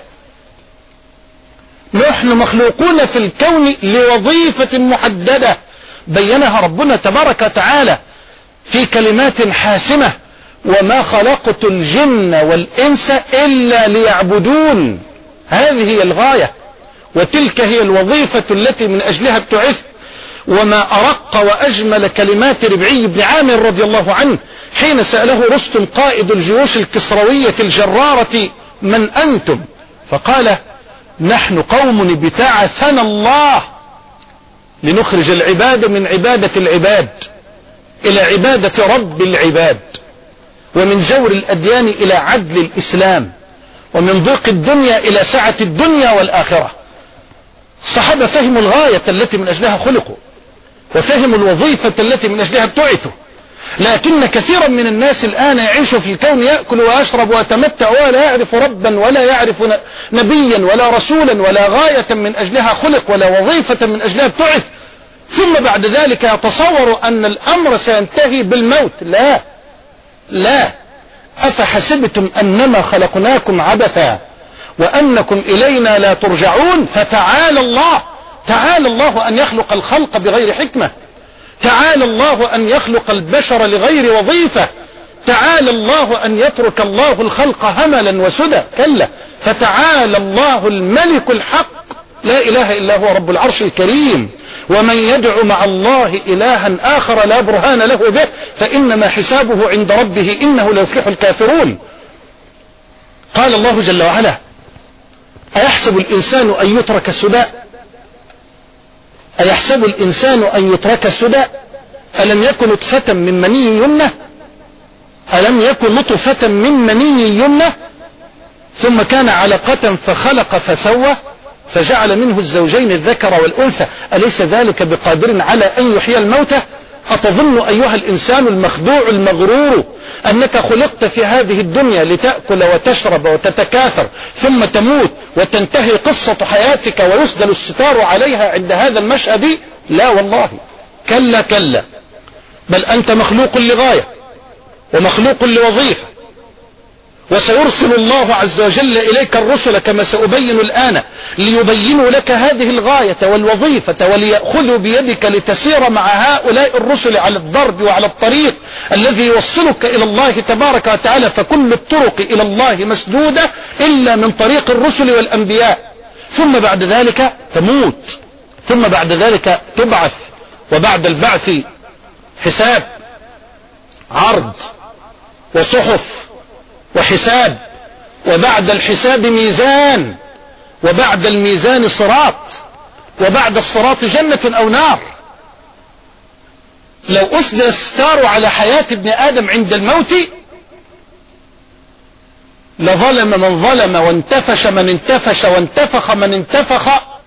نحن مخلوقون في الكون لوظيفة محددة بينها ربنا تبارك وتعالى في كلمات حاسمة: وما خلقت الجن والإنس إلا ليعبدون. هذه هي الغاية، وتلك هي الوظيفة التي من أجلها ابتعثت. وما أرق وأجمل كلمات ربعي بن عامر رضي الله عنه حين سأله رستم قائد الجيوش الكسروية الجرارة: من أنتم؟ فقال: نحن قوم ابتعثنا الله لنخرج العباد من عبادة العباد إلى عبادة رب العباد، ومن جور الأديان إلى عدل الإسلام، ومن ضيق الدنيا إلى سعة الدنيا والآخرة. الصحابة فهموا الغاية التي من أجلها خلقوا، وفهموا الوظيفة التي من أجلها ابتعثوا. لكن كثيرا من الناس الآن يعيش في الكون، يأكل ويشرب ويتمتع ولا يعرف ربا ولا يعرف نبيا ولا رسولا ولا غاية من أجلها خلق ولا وظيفة من أجلها ابتعث، ثم بعد ذلك يتصور أن الأمر سينتهي بالموت. لا لا، أفحسبتم أنما خلقناكم عبثا وأنكم إلينا لا ترجعون؟ فتعالى الله، تعالى الله أن يخلق الخلق بغير حكمة، تعالى الله أن يخلق البشر لغير وظيفة، تعالى الله أن يترك الله الخلق هملا وسدى. كلا، فتعالى الله الملك الحق لا إله إلا هو رب العرش الكريم. ومن يدع مع الله إلها آخر لا برهان له به فإنما حسابه عند ربه إنه لا يفلح الكافرون. قال الله جل وعلا: أيحسب الإنسان أن يترك سدى؟ أيحسب الإنسان أن يترك سدى؟ ألم يكن نطفة من مني يمنى ألم يكن نطفة من مني يمنى ثم كان علقة فخلق فسوى فجعل منه الزوجين الذكر والأنثى أليس ذلك بقادر على أن يحيي الموتى؟ أتظن أيها الإنسان المخدوع المغرور أنك خلقت في هذه الدنيا لتأكل وتشرب وتتكاثر ثم تموت وتنتهي قصة حياتك ويسدل الستار عليها عند هذا المشهد؟ لا والله، كلا كلا، بل أنت مخلوق لغاية ومخلوق لوظيفة، وسيرسل الله عز وجل إليك الرسل كما سأبين الآن ليبينوا لك هذه الغاية والوظيفة وليأخذوا بيدك لتسير مع هؤلاء الرسل على الضرب وعلى الطريق الذي يوصلك إلى الله تبارك وتعالى. فكل الطرق إلى الله مسدودة إلا من طريق الرسل والأنبياء. ثم بعد ذلك تموت، ثم بعد ذلك تبعث، وبعد البعث حساب، عرض وصحف وحساب، وبعد الحساب ميزان، وبعد الميزان صراط، وبعد الصراط جنة أو نار. لو أسدل الستار على حياة ابن آدم عند الموت لظلم من ظلم وانتفش من انتفش وانتفخ من انتفخ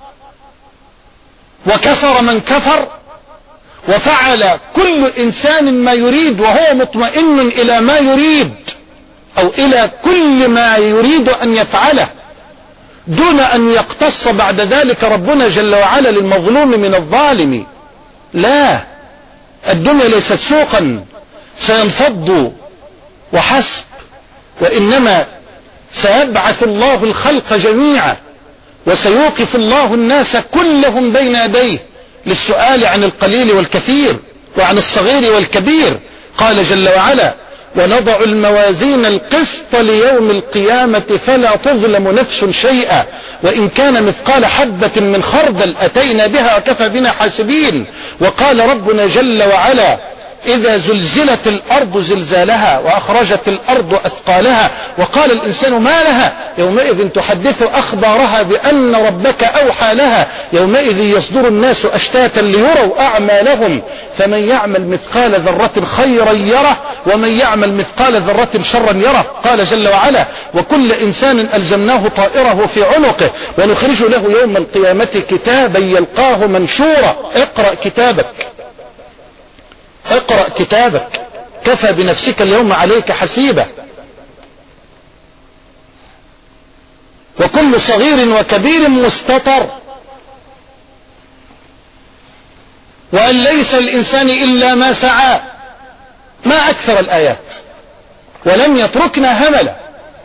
وكفر من كفر، وفعل كل إنسان ما يريد وهو مطمئن إلى ما يريد أو إلى كل ما يريد أن يفعله دون أن يقتص بعد ذلك ربنا جل وعلا للمظلوم من الظالم. لا، الدنيا ليست سوقا سينفض وحسب، وإنما سيبعث الله الخلق جميعا وسيوقف الله الناس كلهم بين يديه للسؤال عن القليل والكثير وعن الصغير والكبير. قال جل وعلا: ونضع الموازين القسط ليوم القيامة فلا تظلم نفس شيئا وإن كان مثقال حبة من خردل أتينا بها وكفى بنا حاسبين. وقال ربنا جل وعلا: إذا زلزلت الأرض زلزالها وأخرجت الأرض أثقالها وقال الإنسان ما لها يومئذ تحدث أخبارها بأن ربك أوحى لها يومئذ يصدر الناس أشتاتا ليروا أعمالهم فمن يعمل مثقال ذرة خيرا يره ومن يعمل مثقال ذرة شرا يره. قال جل وعلا: وكل إنسان ألزمناه طائره في عنقه ونخرج له يوم القيامة كتابا يلقاه منشورا. اقرأ كتابك، اقرأ كتابك، كفى بنفسك اليوم عليك حسيبا. وكل صغير وكبير مستتر، وأن ليس الإنسان إلا ما سعى. ما أكثر الآيات، ولم يتركنا هملا.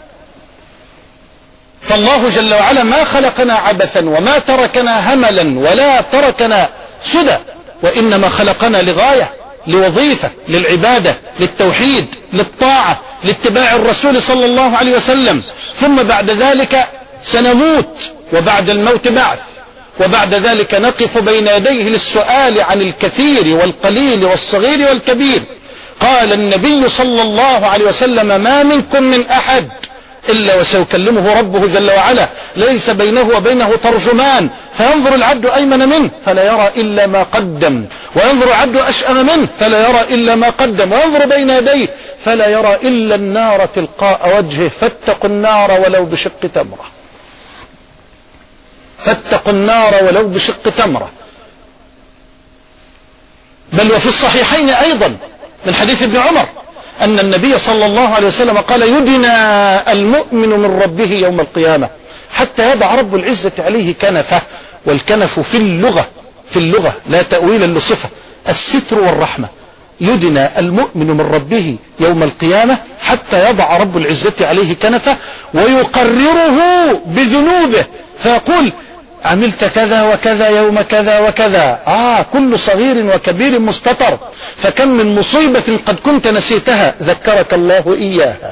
فالله جل وعلا ما خلقنا عبثا وما تركنا هملا ولا تركنا سدى، وإنما خلقنا لغاية، لوظيفة، للعبادة، للتوحيد، للطاعة، لاتباع الرسول صلى الله عليه وسلم. ثم بعد ذلك سنموت وبعد الموت بعث، وبعد ذلك نقف بين يديه للسؤال عن الكثير والقليل والصغير والكبير. قال النبي صلى الله عليه وسلم: ما منكم من أحد إلا وسيكلمه ربه جل وعلا، ليس بينه وبينه ترجمان، فينظر العبد أيمن منه فلا يرى إلا ما قدم، وينظر العبد أشأم منه فلا يرى إلا ما قدم، وينظر بين يديه فلا يرى إلا النار تلقاء وجهه. فاتقوا النار ولو بشق تمرة، فاتقوا النار ولو بشق تمرة. بل وفي الصحيحين أيضا من حديث ابن عمر أن النبي صلى الله عليه وسلم قال: يدنى المؤمن من ربه يوم القيامة حتى يضع رب العزة عليه كنفه. والكنف في اللغة في اللغة لا تأويلا لصفة، الستر والرحمة. يدنى المؤمن من ربه يوم القيامة حتى يضع رب العزة عليه كنفه ويقرره بذنوبه، فيقول: عملت كذا وكذا يوم كذا وكذا. آه كل صغير وكبير مستتر، فكم من مصيبة قد كنت نسيتها ذكرك الله إياها،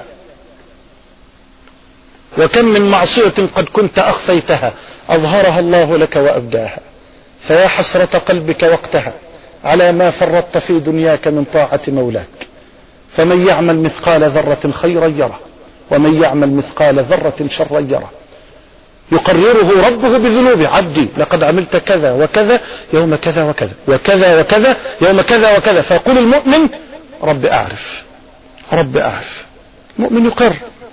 وكم من معصية قد كنت أخفيتها أظهرها الله لك وأبداها. فيا حسرة قلبك وقتها على ما فرطت في دنياك من طاعة مولاك. فمن يعمل مثقال ذرة خيرا يره، ومن يعمل مثقال ذرة شرا يره. يقرره ربه بذنوبه: عبدي لقد عملت كذا وكذا يوم كذا وكذا وكذا وكذا يوم كذا وكذا. فيقول المؤمن: رب أعرف، رب أعرف. المؤمن يقر.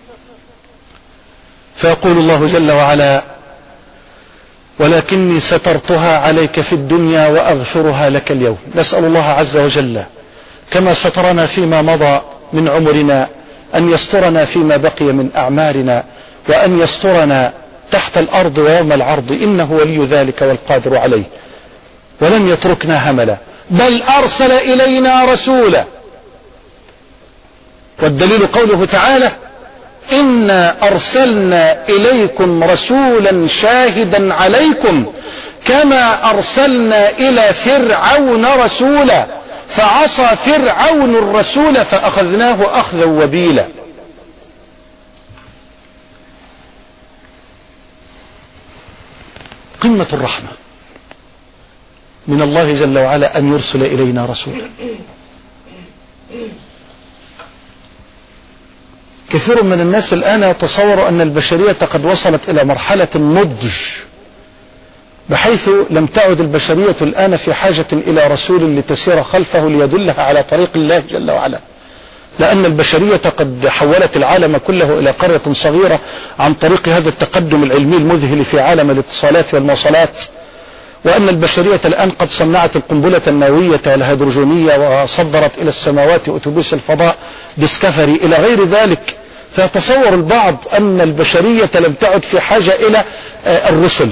فيقول الله جل وعلا: ولكني سترتها عليك في الدنيا وأغفرها لك اليوم. نسأل الله عز وجل كما سترنا فيما مضى من عمرنا أن يسترنا فيما بقي من أعمارنا، وأن يسترنا تحت الأرض ويوم العرض، إنه ولي ذلك والقادر عليه. ولم يتركنا هملا، بل أرسل إلينا رسولا. والدليل قوله تعالى: إنا أرسلنا إليكم رسولا شاهدا عليكم كما أرسلنا إلى فرعون رسولا فعصى فرعون الرسول فأخذناه أخذا وبيلا. قمة الرحمة من الله جل وعلا أن يرسل إلينا رسولا. كثير من الناس الآن يتصور أن البشرية قد وصلت إلى مرحلة النضج، بحيث لم تعد البشرية الآن في حاجة إلى رسول لتسير خلفه ليدلها على طريق الله جل وعلا، لأن البشرية قد حولت العالم كله إلى قرية صغيرة عن طريق هذا التقدم العلمي المذهل في عالم الاتصالات والمواصلات، وأن البشرية الآن قد صنعت القنبلة النووية والهيدروجينية وصدرت إلى السماوات أتوبيس الفضاء ديسكفري إلى غير ذلك. فيتصور البعض أن البشرية لم تعد في حاجة إلى الرسل.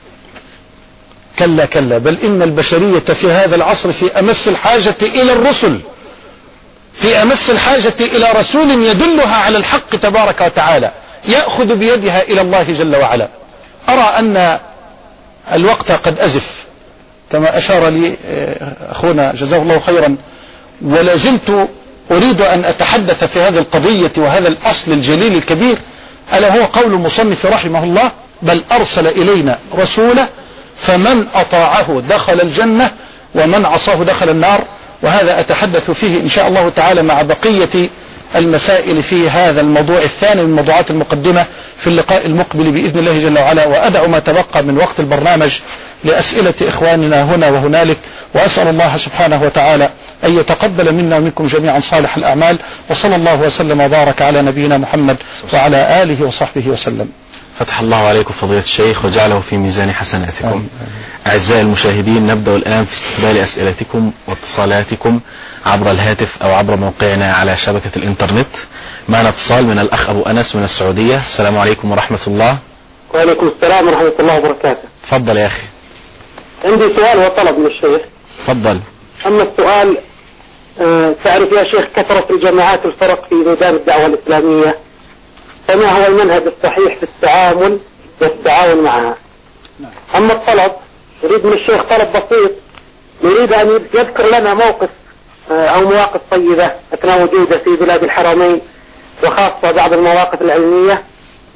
كلا كلا، بل إن البشرية في هذا العصر في أمس الحاجة إلى الرسل، في أمس الحاجة إلى رسول يدلها على الحق تبارك وتعالى، يأخذ بيدها إلى الله جل وعلا. أرى أن الوقت قد أزف كما أشار لي أخونا جزاه الله خيرا، ولا زلت أريد أن أتحدث في هذه القضية وهذا الأصل الجليل الكبير، ألا هو قول المصنف رحمه الله: بل أرسل إلينا رسولا فمن أطاعه دخل الجنة ومن عصاه دخل النار. وهذا أتحدث فيه إن شاء الله تعالى مع بقية المسائل في هذا الموضوع الثاني من موضوعات المقدمة في اللقاء المقبل بإذن الله جل وعلا. وأدع ما تبقى من وقت البرنامج لأسئلة إخواننا هنا وهنالك، وأسأل الله سبحانه وتعالى أن يتقبل منا ومنكم جميعا صالح الأعمال، وصلى الله وسلم وبارك على نبينا محمد وعلى آله وصحبه وسلم. فتح الله عليكم فضيلة الشيخ وجعله في ميزان حسناتكم. آمين. أعزائي المشاهدين، نبدأ الآن في استقبال أسئلتكم واتصالاتكم عبر الهاتف أو عبر موقعنا على شبكة الإنترنت. معنا اتصال من الأخ أبو أنس من السعودية. السلام عليكم ورحمة الله. وعليكم السلام ورحمة الله وبركاته. تفضل يا أخي. عندي سؤال وطلب من الشيخ. تفضل. أما السؤال، أه تعرف يا شيخ كثرة الجماعات الفرق في ميدان الدعوة الإسلامية، فما هو المنهج الصحيح في التعامل والتعاون معها؟ أما الطلب، نريد من الشيخ طلب بسيط، نريد أن يذكر لنا موقف أو مواقف طيبة أثناء وجوده في بلاد الحرمين، وخاصة بعض المواقف العلمية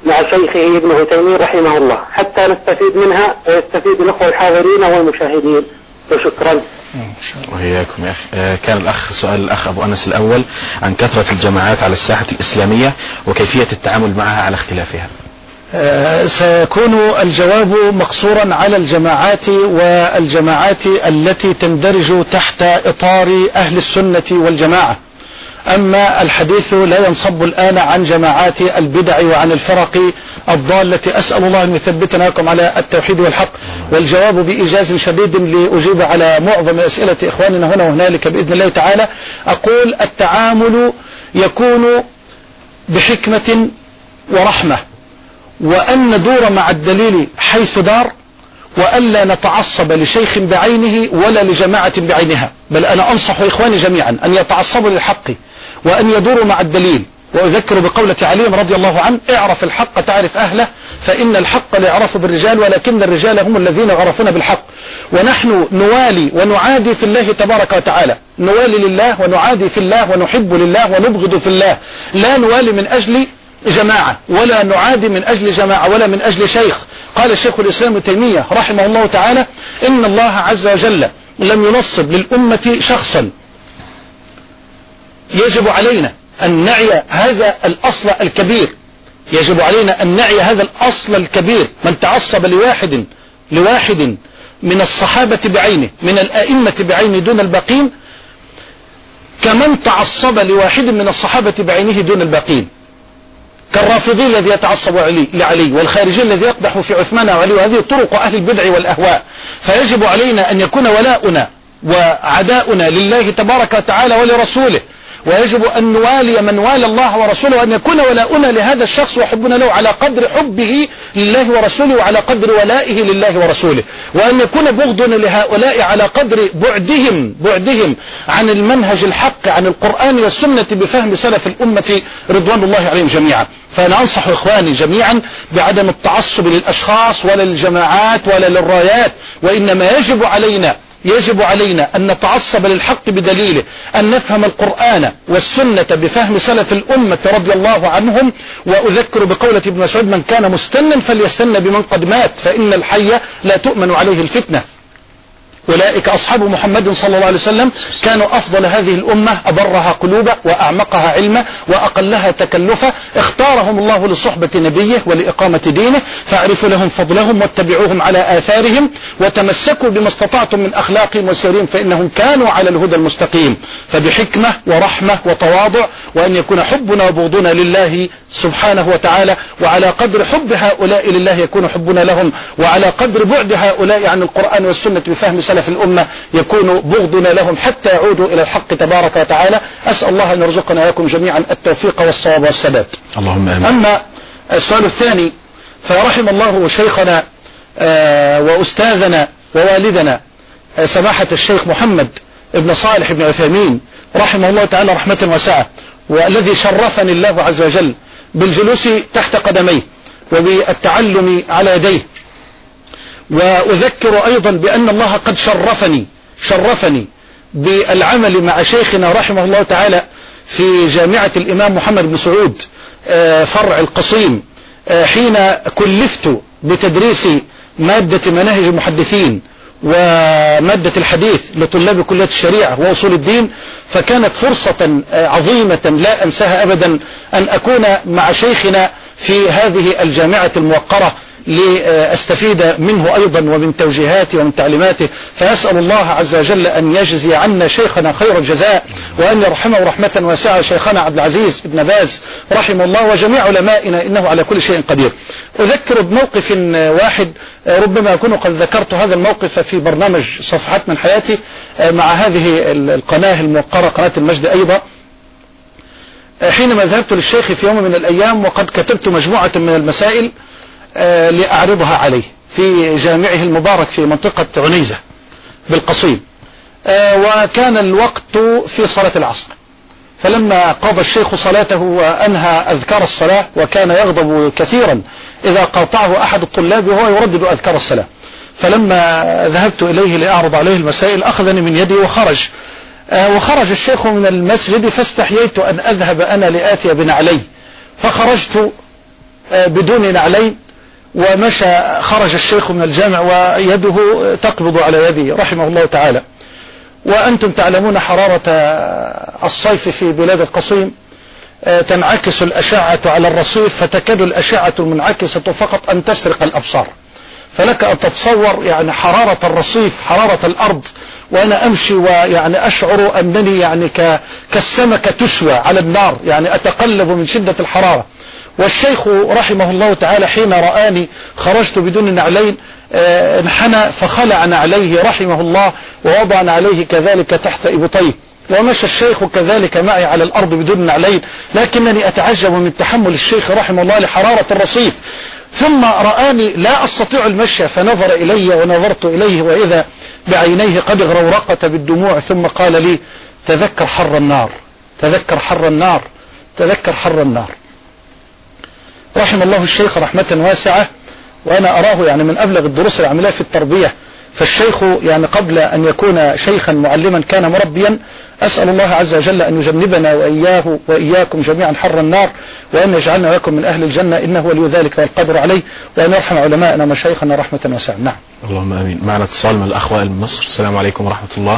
مع شيخه ابن عثيمين رحمه الله حتى نستفيد منها ويستفيد الأخوة الحاضرين والمشاهدين. وشكرا. وإياكم يا أخي. كان الأخ سؤال الأخ أبو أنس الأول عن كثرة الجماعات على الساحة الإسلامية وكيفية التعامل معها على اختلافها. سيكون الجواب مقصورا على الجماعات والجماعات التي تندرج تحت إطار أهل السنة والجماعة. أما الحديث لا ينصب الآن عن جماعات البدع وعن الفرق الضالة. أسأل الله أن يثبتنا لكم على التوحيد والحق. والجواب بإيجاز شديد لأجيب على معظم أسئلة إخواننا هنا وهنالك بإذن الله تعالى. أقول التعامل يكون بحكمة ورحمة، وأن ندور مع الدليل حيث دار، وألا نتعصب لشيخ بعينه ولا لجماعة بعينها، بل أنا أنصح إخواني جميعا أن يتعصبوا للحق وأن يدوروا مع الدليل. وأذكر بقولة علي رضي الله عنه: اعرف الحق تعرف أهله، فإن الحق لا يعرف بالرجال ولكن الرجال هم الذين يعرفون بالحق. ونحن نوالي ونعادي في الله تبارك وتعالى، نوالي لله ونعادي في الله ونحب لله ونبغض في الله. لا نوالي من أجل جماعة ولا نعادي من أجل جماعة ولا من أجل شيخ. قال الشيخ الإسلام ابن تيمية رحمه الله تعالى: إن الله عز وجل لم ينصب للأمة شخصا. يجب علينا أن نعي هذا الأصل الكبير، يجب علينا أن نعي هذا الأصل الكبير. من تعصب لواحد لواحد من الصحابة بعينه، من الأئمة بعينه دون الباقين، كمن تعصب لواحد من الصحابة بعينه دون الباقين، كالرافضي الذي يتعصب لعلي، والخارجي الذي يقدح في عثمان وعلي، وهذه طرق أهل البدع والأهواء. فيجب علينا أن يكون ولاؤنا وعداؤنا لله تبارك وتعالى ولرسوله، ويجب أن نوالي من والى الله ورسوله، وأن يكون ولاؤنا لهذا الشخص وحبنا له على قدر حبه لله ورسوله وعلى قدر ولائه لله ورسوله، وأن يكون بغضنا لهؤلاء على قدر بعدهم بعدهم عن المنهج الحق، عن القرآن والسنة بفهم سلف الأمة رضوان الله عليهم جميعا. فأنا أنصح إخواني جميعا بعدم التعصب للأشخاص ولا للجماعات ولا للرايات، وإنما يجب علينا يجب علينا أن نتعصب للحق بدليله، أن نفهم القرآن والسنة بفهم سلف الأمة رضي الله عنهم. وأذكر بقولة ابن مسعود: من كان مستنا فليستن بمن قد مات، فإن الحي لا تؤمن عليه الفتنة. أولئك أصحاب محمد صلى الله عليه وسلم، كانوا أفضل هذه الأمة، أبرها قلوبا وأعمقها علما وأقلها تكلفا. اختارهم الله لصحبة نبيه ولإقامة دينه، فاعرفوا لهم فضلهم واتبعوهم على آثارهم، وتمسكوا بما استطعتم من أخلاقهم وسيرهم، فإنهم كانوا على الهدى المستقيم. فبحكمة ورحمة وتواضع، وأن يكون حبنا وبغضنا لله سبحانه وتعالى، وعلى قدر حب هؤلاء لله يكون حبنا لهم، وعلى قدر بعد هؤلاء عن القرآن والسنة بفهم سلف الأمة يكون بغضنا لهم حتى يعودوا إلى الحق تبارك وتعالى. أسأل الله أن يرزقنا وياكم جميعا التوفيق والصواب والسداد. اللهم آمين. أما السؤال الثاني، فرحم الله شيخنا آه وأستاذنا ووالدنا آه سماحة الشيخ محمد ابن صالح ابن عثيمين رحمه الله تعالى رحمة واسعة، والذي شرفني الله عز وجل بالجلوس تحت قدميه وبالتعلم على يديه. وأذكر أيضا بأن الله قد شرفني شرفني بالعمل مع شيخنا رحمه الله تعالى في جامعة الإمام محمد بن سعود فرع القصيم، حين كلفت بتدريس مادة مناهج المحدثين ومادة الحديث لطلاب كلية الشريعة وأصول الدين. فكانت فرصة عظيمة لا أنساها أبدا أن أكون مع شيخنا في هذه الجامعة الموقرة لأستفيد منه أيضا ومن توجيهاته ومن تعليماته. فأسأل الله عز وجل أن يجزي عنا شيخنا خير الجزاء، وأن يرحمه رحمة واسعة شيخنا عبد العزيز بن باز رحمه الله وجميع علمائنا، إنه على كل شيء قدير. أذكر بموقف واحد، ربما أكون قد ذكرت هذا الموقف في برنامج صفحات من حياتي مع هذه القناة الموقرة قناة المجد أيضا. حينما ذهبت للشيخ في يوم من الأيام وقد كتبت مجموعة من المسائل لأعرضها عليه في جامعه المبارك في منطقة عنيزة بالقصيم، وكان الوقت في صلاة العصر. فلما قضى الشيخ صلاته وأنهى أذكار الصلاة، وكان يغضب كثيرا إذا قاطعه أحد الطلاب وهو يردد أذكار الصلاة، فلما ذهبت إليه لأعرض عليه المسائل أخذني من يدي وخرج. وخرج الشيخ من المسجد، فاستحييت أن أذهب أنا لآتي بنعلي، فخرجت بدون نعلين، ومشى خرج الشيخ من الجامع ويده تقبض على يده رحمه الله تعالى. وأنتم تعلمون حرارة الصيف في بلاد القصيم، تنعكس الأشعة على الرصيف فتكاد الأشعة المنعكسة فقط أن تسرق الأبصار. فلك أن تتصور يعني حرارة الرصيف، حرارة الأرض، وأنا أمشي ويعني أشعر أنني يعني كالسمكة تشوى على النار، يعني أتقلب من شدة الحرارة. والشيخ رحمه الله تعالى حين رآني خرجت بدون نعلين انحنى فخلع نعليه رحمه الله ووضع نعليه كذلك تحت إبطيه، ومشى الشيخ كذلك معي على الأرض بدون نعلين. لكنني أتعجب من تحمل الشيخ رحمه الله لحرارة الرصيف. ثم رآني لا أستطيع المشي فنظر إلي ونظرت إليه وإذا بعينيه قد غرورقت بالدموع، ثم قال لي: تذكر حر النار، تذكر حر النار، تذكر حر النار. رحم الله الشيخ رحمة واسعة، وأنا أراه يعني من أبلغ الدروس العملية في التربية. فالشيخ يعني قبل أن يكون شيخا معلما كان مربيا. أسأل الله عز وجل أن يجنبنا وإياه وإياكم جميعا حر النار، وأن يجعلنا وإياكم من أهل الجنة، إنه ولي ذلك والقدر عليه، وأن يرحم علماءنا ومشايخنا رحمة واسعة. نعم. اللهم آمين. معنا اتصال من الأخ وائل من مصر. السلام عليكم ورحمة الله.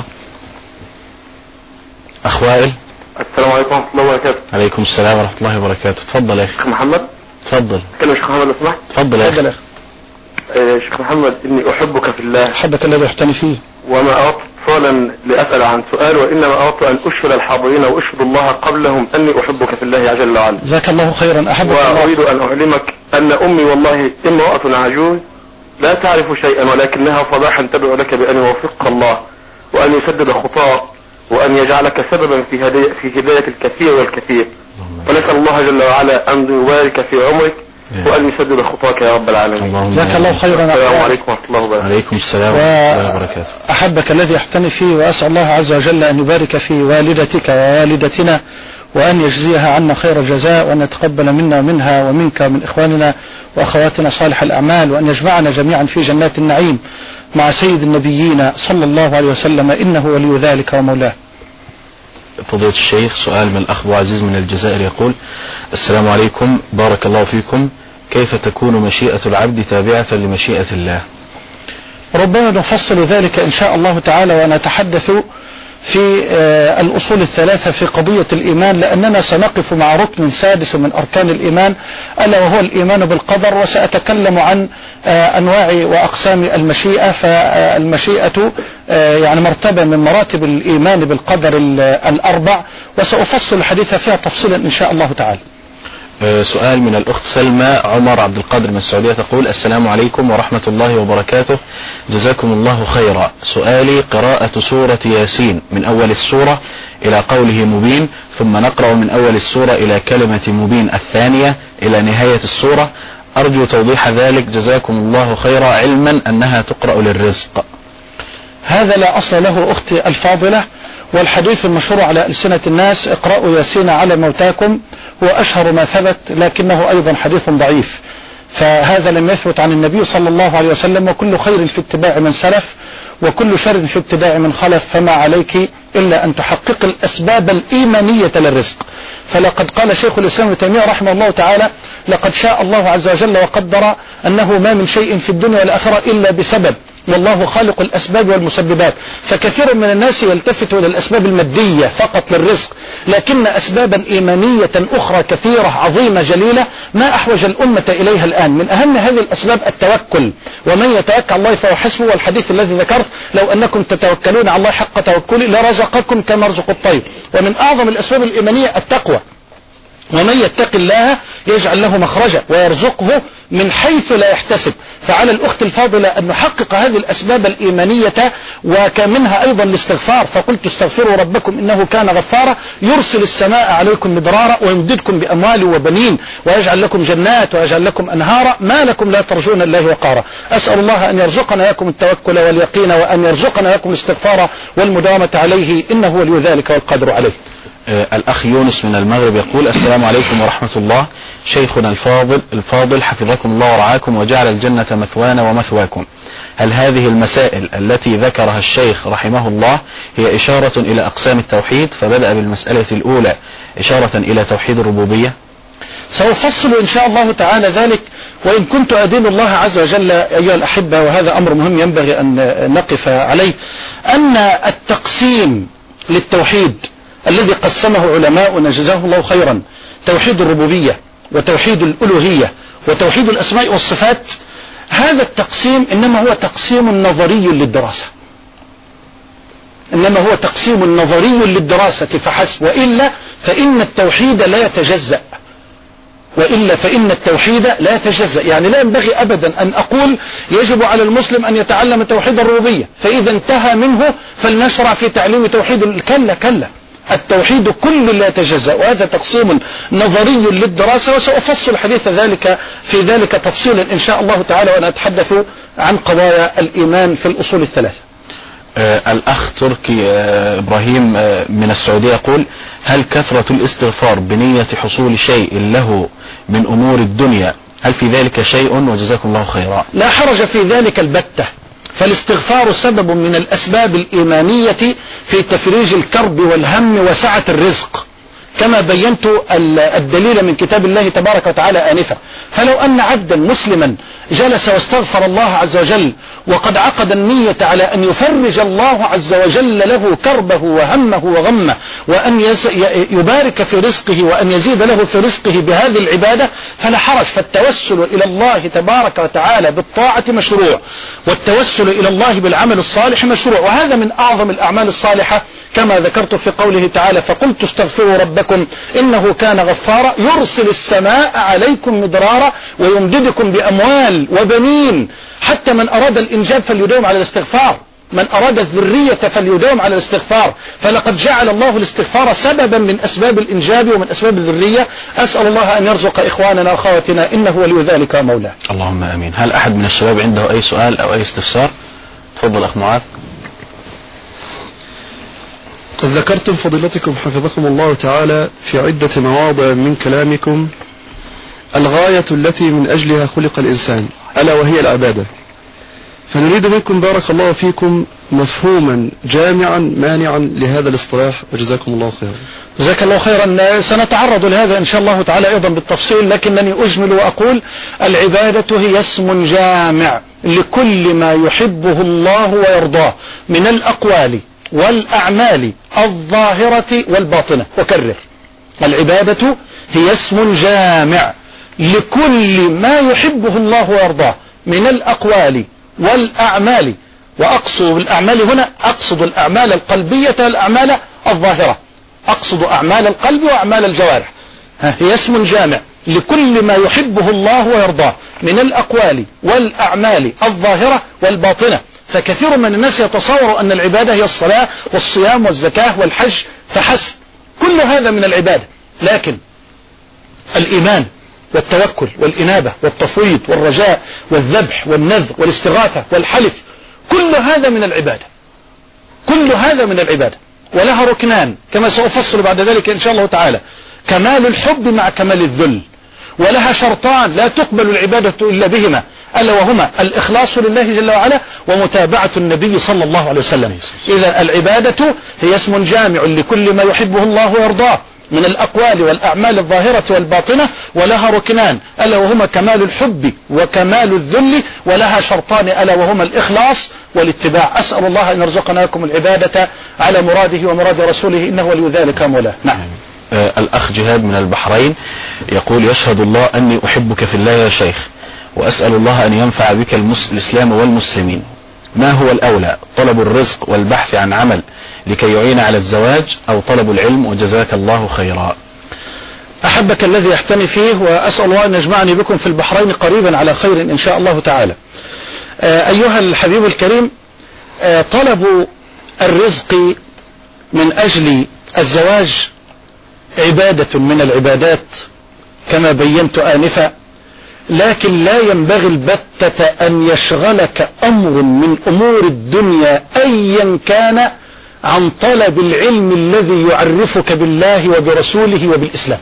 أخ وائل. السلام عليكم ورحمة الله وبركاته. عليكم السلام ورحمة الله وبركاته. تفضل يا أخي. شيخ محمد. تفضل. كلمة شيخ محمد لو سمحت. تفضل يا أخي. آه شيخ محمد، إني أحبك في الله. أحبك الذي يحتني فيه. وما أردت اتصالا لأسأل عن سؤال، وإنما أردت أن أشهد الحاضرين وأشهد الله قبلهم أني أحبك في الله جل وعلا. جزاك الله خيرا. أحبك الله. وأريد أن أعلمك أن أمي والله امرأة عجوز لا تعرف شيئا، ولكنها صباحا تدعو لك بأن يوفقك الله وأن يسدد خطاك وأن يجعلك سببا في هداية في هداية الكثير والكثير. ونسأل الله جل وعلا أن يبارك في عمرك وأن يسدد خطاك يا رب العالمين. جزاك الله خيرا. السلام عليكم ورحمة الله وبركاته. عليكم السلام ورحمة الله وبركاته. أحبك الذي يحتني فيه، وأسأل الله عز وجل أن يبارك في والدتك ووالدتنا، وأن يجزيها عنا خير الجزاء، وأن يتقبل منا ومنها ومنك ومن إخواننا وأخواتنا صالح الأعمال، وأن يجمعنا جميعا في جنات النعيم مع سيد النبيين صلى الله عليه وسلم، إنه ولي ذلك ومولاه. فضيلة الشيخ، سؤال من الأخ أبو عزيز من الجزائر يقول: السلام عليكم، بارك الله فيكم، كيف تكون مشيئة العبد تابعة لمشيئة الله؟ ربما نفصل ذلك إن شاء الله تعالى ونتحدث في الأصول الثلاثة في قضية الإيمان، لأننا سنقف مع ركن سادس من أركان الإيمان ألا وهو الإيمان بالقدر، وسأتكلم عن أنواع وأقسام المشيئة. فالمشيئة يعني مرتبة من مراتب الإيمان بالقدر الأربع، وسأفصل الحديث فيها تفصيلا إن شاء الله تعالى. سؤال من الأخت سلمى عمر عبد القادر من السعودية تقول: السلام عليكم ورحمة الله وبركاته، جزاكم الله خيرا. سؤالي: قراءة سورة ياسين من أول السورة إلى قوله مبين، ثم نقرأ من أول السورة إلى كلمة مبين الثانية إلى نهاية السورة، أرجو توضيح ذلك جزاكم الله خيرا، علما أنها تقرأ للرزق. هذا لا أصل له أختي الفاضلة، والحديث المشهور على ألسنة الناس: اقرأوا ياسين على موتاكم، هو أشهر ما ثبت، لكنه أيضا حديث ضعيف، فهذا لم يثبت عن النبي صلى الله عليه وسلم. وكل خير في اتباع من سلف، وكل شر في ابتداع من خلف، فما عليك إلا أن تحقق الأسباب الإيمانية للرزق. فلقد قال شيخ الإسلام ابن تيمية رحمه الله تعالى: لقد شاء الله عز وجل وقدر أنه ما من شيء في الدنيا والآخرة إلا بسبب، والله خالق الأسباب والمسببات. فكثير من الناس يلتفت إلى الأسباب المادية فقط للرزق، لكن أسبابا إيمانية أخرى كثيرة عظيمة جليلة ما أحوج الأمة إليها الآن. من أهم هذه الأسباب التوكل، ومن يتوكل الله فهو حسبه، والحديث الذي ذكرت: لو أنكم تتوكلون على الله حق توكله لرزقكم كما يرزق الطير. ومن أعظم الأسباب الإيمانية التقوى، ومن يتق الله يجعل له مخرجا ويرزقه من حيث لا يحتسب. فعلى الأخت الفاضلة أن نحقق هذه الأسباب الإيمانية، وكمنها أيضا الاستغفار. فقلت: استغفروا ربكم إنه كان غفارا، يرسل السماء عليكم مدرارا ويمددكم بأموال وبنين ويجعل لكم جنات ويجعل لكم أنهارا، ما لكم لا ترجون الله وقارا. أسأل الله أن يرزقنا إياكم التوكل واليقين، وأن يرزقنا إياكم الاستغفار والمداومة عليه، إنه ولي ذلك والقدر عليه. الأخ يونس من المغرب يقول: السلام عليكم ورحمة الله، شيخنا الفاضل الفاضل حفظكم الله ورعاكم وجعل الجنة مثوانا ومثواكم، هل هذه المسائل التي ذكرها الشيخ رحمه الله هي إشارة إلى أقسام التوحيد، فبدأ بالمسألة الأولى إشارة إلى توحيد الربوبية؟ سأفصل إن شاء الله تعالى ذلك، وإن كنت أدين الله عز وجل أيها الأحبة، وهذا أمر مهم ينبغي أن نقف عليه، أن التقسيم للتوحيد الذي قسمه علماؤنا جزاه الله خيرا، توحيد الربوبية وتوحيد الألوهية وتوحيد الأسماء والصفات، هذا التقسيم إنما هو تقسيم نظري للدراسة، إنما هو تقسيم نظري للدراسة فحسب، وإلا فإن التوحيد لا يتجزأ، وإلا فإن التوحيد لا يتجزأ. يعني لا ينبغي أبدا أن أقول يجب على المسلم أن يتعلم توحيد الربوبية فإذا انتهى منه فلنشرع في تعليم توحيد، كلا كلا، التوحيد كل لا يتجزأ، وهذا تقسيم نظري للدراسة، وسأفصل الحديث ذلك في ذلك تفصيلا إن شاء الله تعالى، وأنا أتحدث عن قضايا الإيمان في الأصول الثلاثة. آه الأخ تركي آه إبراهيم آه من السعودية يقول: هل كثرة الاستغفار بنية حصول شيء له من أمور الدنيا هل في ذلك شيء؟ وجزاكم الله خيرا. لا حرج في ذلك البتة، فالاستغفار سبب من الأسباب الإيمانية في تفريج الكرب والهم وسعة الرزق، كما بينت الدليل من كتاب الله تبارك وتعالى آنفا. فلو أن عبدا مسلما جلس واستغفر الله عز وجل وقد عقد النية على أن يفرج الله عز وجل له كربه وهمه وغمه، وأن يبارك في رزقه وأن يزيد له في رزقه بهذه العبادة، فلا حرج. فالتوسل إلى الله تبارك وتعالى بالطاعة مشروع، والتوسل إلى الله بالعمل الصالح مشروع، وهذا من أعظم الأعمال الصالحة كما ذكرت في قوله تعالى: فقلت استغفروا ربكم إنه كان غفارا يرسل السماء عليكم مدرارا ويمددكم بأموال وبنين. حتى من أراد الإنجاب فليداوم على الاستغفار، من أراد الذرية فليداوم على الاستغفار، فلقد جعل الله الاستغفار سببا من أسباب الإنجاب ومن أسباب الذرية. أسأل الله أن يرزق إخواننا وأخواتنا إنه ولي ذلك ومولاه. اللهم آمين. هل أحد من الشباب عنده أي سؤال أو أي استفسار؟ تفضل أخ معاذ. قد ذكرتم فضيلتكم حفظكم الله تعالى في عدة مواضع من كلامكم الغاية التي من أجلها خلق الإنسان، ألا وهي العبادة، فنريد منكم بارك الله فيكم مفهوما جامعا مانعا لهذا الاصطلاح، وجزاكم الله خيرا. جزاك الله خيرا. سنتعرض لهذا إن شاء الله تعالى أيضا بالتفصيل، لكنني أجمل وأقول: العبادة هي اسم جامع لكل ما يحبه الله ويرضاه من الأقوال والأعمال الظاهرة والباطنة. وكرر: العبادة هي اسم جامع لكل ما يحبه الله ويرضاه من الأقوال والأعمال، وأقصد بالأعمال هنا أقصد الأعمال القلبية والأعمال الظاهرة، أقصد أعمال القلب وأعمال الجوارح. هي اسم جامع لكل ما يحبه الله ويرضاه من الأقوال والأعمال الظاهرة والباطنة. فكثير من الناس يتصور أن العبادة هي الصلاة والصيام والزكاة والحج فحسب، كل هذا من العبادة، لكن الإيمان والتوكل والإنابة والتفويض والرجاء والذبح والنذر والاستغاثة والحلف، كل هذا من العبادة، كل هذا من العبادة، ولها ركنان كما سأفصل بعد ذلك إن شاء الله تعالى: كمال الحب مع كمال الذل، ولها شرطان لا تقبل العبادة إلا بهما، ألا وهما الإخلاص لله جل وعلا ومتابعة النبي صلى الله عليه وسلم. إذا العبادة هي اسم جامع لكل ما يحبه الله ويرضاه من الأقوال والأعمال الظاهرة والباطنة، ولها ركنان ألا وهما كمال الحب وكمال الذل، ولها شرطان ألا وهما الإخلاص والاتباع. أسأل الله أن يرزقنا لكم العبادة على مراده ومراد رسوله إنه ولي ذلك مولاه. نعم. آه الأخ جهاد من البحرين يقول: يشهد الله أني أحبك في الله يا شيخ، وأسأل الله أن ينفع بك الإسلام والمسلمين. ما هو الأولى، طلب الرزق والبحث عن عمل لكي يعين على الزواج، أو طلب العلم؟ وجزاك الله خيرا. أحبك الذي يحتمي فيه، وأسأل الله أن يجمعني بكم في البحرين قريبا على خير إن شاء الله تعالى. أيها الحبيب الكريم، طلب الرزق من أجل الزواج عبادة من العبادات كما بينت آنفا، لكن لا ينبغي البتة أن يشغلك أمر من أمور الدنيا أيا كان عن طلب العلم الذي يعرفك بالله وبرسوله وبالإسلام.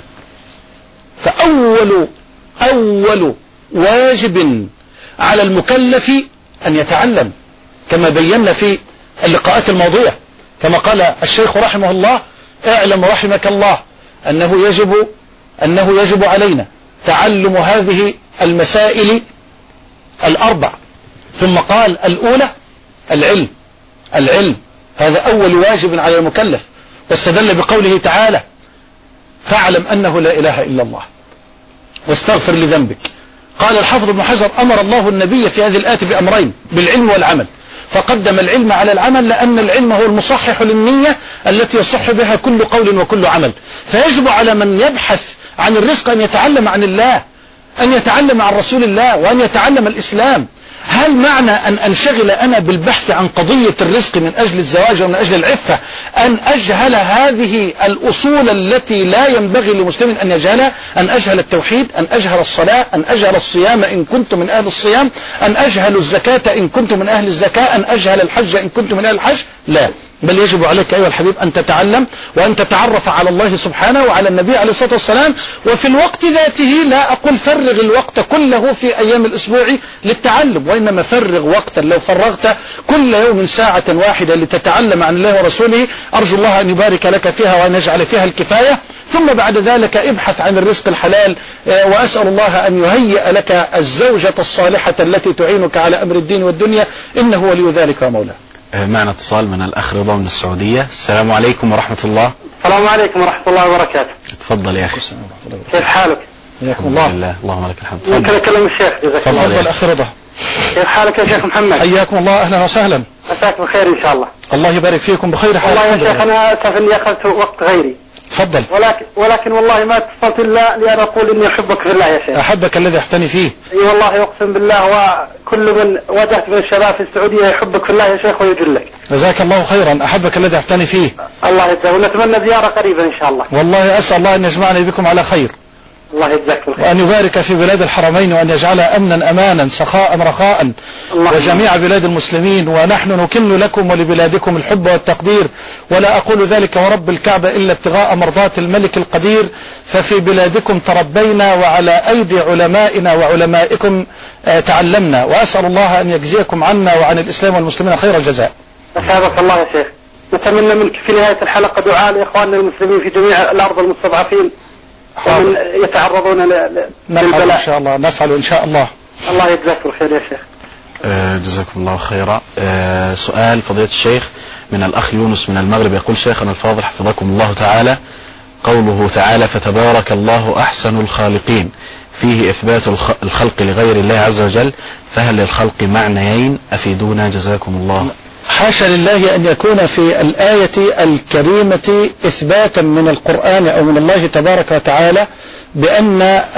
فأول أول واجب على المكلف أن يتعلم، كما بينا في اللقاءات الماضية، كما قال الشيخ رحمه الله: اعلم رحمك الله أنه يجب أنه يجب علينا تعلم هذه المسائل الأربع. ثم قال الأولى العلم، العلم هذا أول واجب على المكلف، واستدل بقوله تعالى فاعلم أنه لا إله إلا الله واستغفر لذنبك. قال الحافظ ابن حجر أمر الله النبي في هذه الآية بأمرين، بالعلم والعمل، فقدم العلم على العمل لأن العلم هو المصحح للنية التي يصح بها كل قول وكل عمل. فيجب على من يبحث عن الرزق أن يتعلم عن الله، أن يتعلم عن رسول الله، وأن يتعلم الإسلام. هل معنى أن أنشغل أنا بالبحث عن قضية الرزق من أجل الزواج ومن أجل العفة أن أجهل هذه الأصول التي لا ينبغي لمسلم أن يجهلها؟ أن أجهل التوحيد، أن أجهل الصلاة، أن أجهل الصيام إن كنت من أهل الصيام، أن أجهل الزكاة إن كنت من أهل الزكاة، أن أجهل الحج إن كنت من أهل الحج؟ لا، بل يجب عليك أيها الحبيب أن تتعلم وأن تتعرف على الله سبحانه وعلى النبي عليه الصلاة والسلام. وفي الوقت ذاته لا أقول فرغ الوقت كله في أيام الأسبوع للتعلم، وإنما فرغ وقتا لو فرغت كل يوم ساعة واحدة لتتعلم عن الله ورسوله أرجو الله أن يبارك لك فيها وأن يجعل فيها الكفاية. ثم بعد ذلك ابحث عن الرزق الحلال، وأسأل الله أن يهيئ لك الزوجة الصالحة التي تعينك على أمر الدين والدنيا، إنه ولي ذلك ومولاه. معنا اتصال من الأخ رضا من السعودية. السلام عليكم ورحمة الله. السلام عليكم ورحمة الله وبركاته. تفضل يا أخي. كيف حالك؟ حياكم الله. الله اللهم لك الحمد. ممكن أكلم الشيخ؟ تفضل الأخ رضا. كيف حالك يا شيخ محمد؟ حياكم الله، أهلا وسهلا. مساك بخير إن شاء الله. الله يبارك فيكم بخير حال. والله يا شيخ أنا أسف إني أخذت وقت غيري. تفضل. ولكن ولكن والله ما اتصلت إلا لأن أقول إني أحبك في الله يا شيخ. أحبك الذي أحتني فيه. أي أيوة والله أقسم بالله، وكل من واجهت من الشباب في السعودية يحبك في الله يا شيخ ويجلك. جزاك الله خيرا، أحبك الذي أحتني فيه. الله يجزاك، ونتمنى زيارة قريبا إن شاء الله. والله أسأل الله أن يجمعني بكم على خير. الله يجزاك بالخير. وأن يبارك في بلاد الحرمين وأن يجعلها أمنا أمانا سخاء رخاء، وجميع بلاد المسلمين. ونحن نكن لكم ولبلادكم الحب والتقدير، ولا أقول ذلك ورب الكعبة إلا ابتغاء مرضات الملك القدير. ففي بلادكم تربينا وعلى أيدي علمائنا وعلمائكم تعلمنا، وأسأل الله أن يجزيكم عنا وعن الإسلام والمسلمين خير الجزاء. أسعدك الله يا شيخ. نتمنى منك في نهاية الحلقة دعاء لإخواننا المسلمين في جميع الأرض المستضعفين ومن يتعرضون للبلاء. إن شاء الله نفعل إن شاء الله. الله يجزاك بالخير يا شيخ. آه جزاكم الله خيرا. آه سؤال فضيلة الشيخ من الأخ يونس من المغرب، يقول شيخنا الفاضل حفظكم الله تعالى، قوله تعالى فتبارك الله أحسن الخالقين فيه إثبات الخلق لغير الله عز وجل، فهل للخلق معنيين؟ أفيدونا جزاكم الله. حاشا لله أن يكون في الآية الكريمة إثباتا من القرآن أو من الله تبارك وتعالى بأن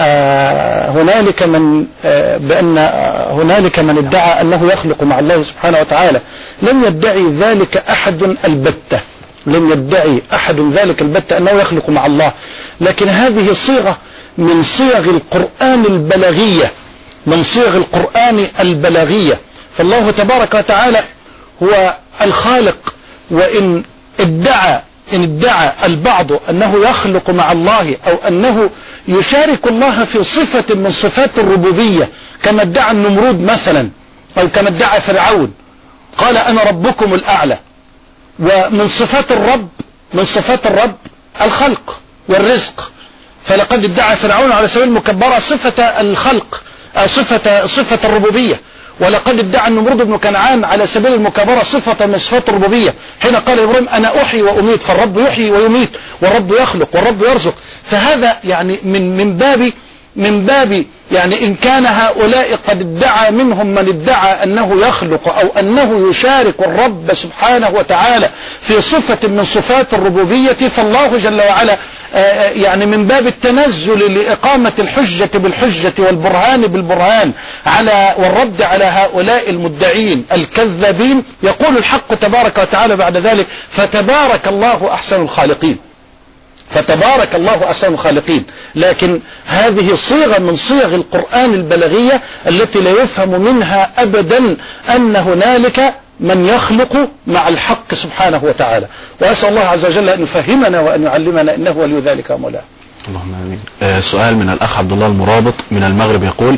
هنالك من بأن هنالك من ادعى أنه يخلق مع الله سبحانه وتعالى. لم يدعي ذلك أحد البتة، لم يدعي أحد ذلك البتة أنه يخلق مع الله، لكن هذه صيغة من صيغ القرآن البلاغية، من صيغ القرآن البلاغية. فالله تبارك وتعالى هو الخالق، وإن ادعى إن ادعى البعض أنه يخلق مع الله أو أنه يشارك الله في صفة من صفات الربوبية كما ادعى النمرود مثلا، أو كما ادعى فرعون قال أنا ربكم الأعلى. ومن صفات الرب من صفات الرب الخلق والرزق، فلقد ادعى فرعون على سبيل المكبرة صفة الخلق، صفة صفة الربوبية، ولقد ادعى النمرود بن كنعان على سبيل المكابرة صفة من صفات الربوبية حين قال إبراهيم أنا أحيي وأميت، فالرب يحيي ويميت والرب يخلق والرب يرزق. فهذا يعني من من باب من باب يعني إن كان هؤلاء قد ادعى منهم من ادعى أنه يخلق أو أنه يشارك الرب سبحانه وتعالى في صفة من صفات الربوبية، فالله جل وعلا يعني من باب التنزل لإقامة الحجة بالحجة والبرهان بالبرهان على والرد على هؤلاء المدعين الكذابين، يقول الحق تبارك وتعالى بعد ذلك فتبارك الله أحسن الخالقين، فتبارك الله أحسن الخالقين. لكن هذه صيغة من صيغ القرآن البلاغية التي لا يفهم منها أبدا أن هنالك من يخلق مع الحق سبحانه وتعالى. وأسأل الله عز وجل أن يفهمنا وأن يعلمنا إنه ولي ذلك ومولاه. اللهم آمين. آه سؤال من الأخ عبد الله المرابط من المغرب، يقول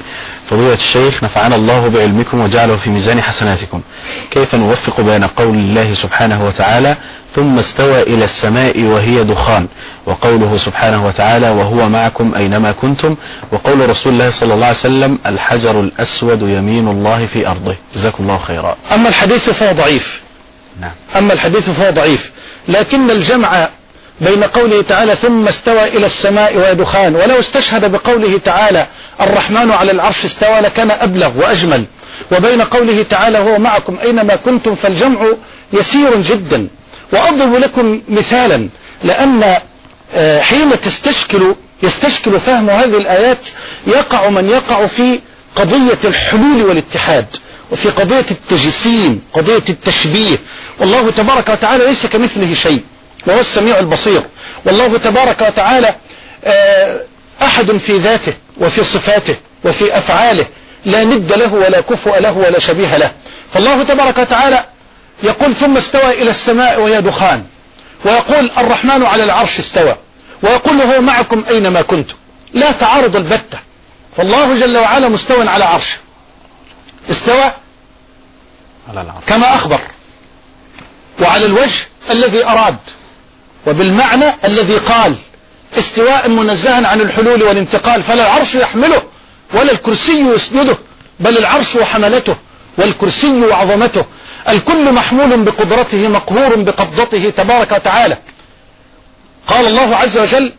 فضيلة الشيخ نفعنا الله بعلمكم وجعله في ميزان حسناتكم، كيف نوفق بين قول الله سبحانه وتعالى ثم استوى إلى السماء وهي دخان، وقوله سبحانه وتعالى وهو معكم أينما كنتم، وقول رسول الله صلى الله عليه وسلم الحجر الأسود يمين الله في أرضه؟ جزاكم الله خيرا. أما الحديث فهو ضعيف. نعم. أما الحديث فهو ضعيف، لكن الجمع بين قوله تعالى ثم استوى إلى السماء وهي دخان، ولو استشهد بقوله تعالى الرحمن على العرش استوى لكان أبلغ وأجمل، وبين قوله تعالى هو معكم أينما كنتم فالجمع يسير جدا. وأضرب لكم مثالا، لأن حين تستشكل يستشكل فهم هذه الآيات يقع من يقع في قضية الحلول والاتحاد، وفي قضية التجسيم، قضية التشبيه. والله تبارك وتعالى ليس كمثله شيء وهو السميع البصير، والله تبارك وتعالى أحد في ذاته وفي صفاته وفي أفعاله، لا ند له ولا كفؤ له ولا شبيه له. فالله تبارك وتعالى يقول ثم استوى إلى السماء وهي دخان، ويقول الرحمن على العرش استوى، ويقول هو معكم أينما كنتم، لا تعارض البتة. فالله جل وعلا مستوى على عرشه، استوى على العرش كما أخبر، وعلى الوجه الذي أراد، وبالمعنى الذي قال، استواء منزها عن الحلول والانتقال، فلا العرش يحمله ولا الكرسي يسنده، بل العرش وحملته والكرسي وعظمته، الكل محمول بقدرته مقهور بقبضته تبارك وتعالى. قال الله عز وجل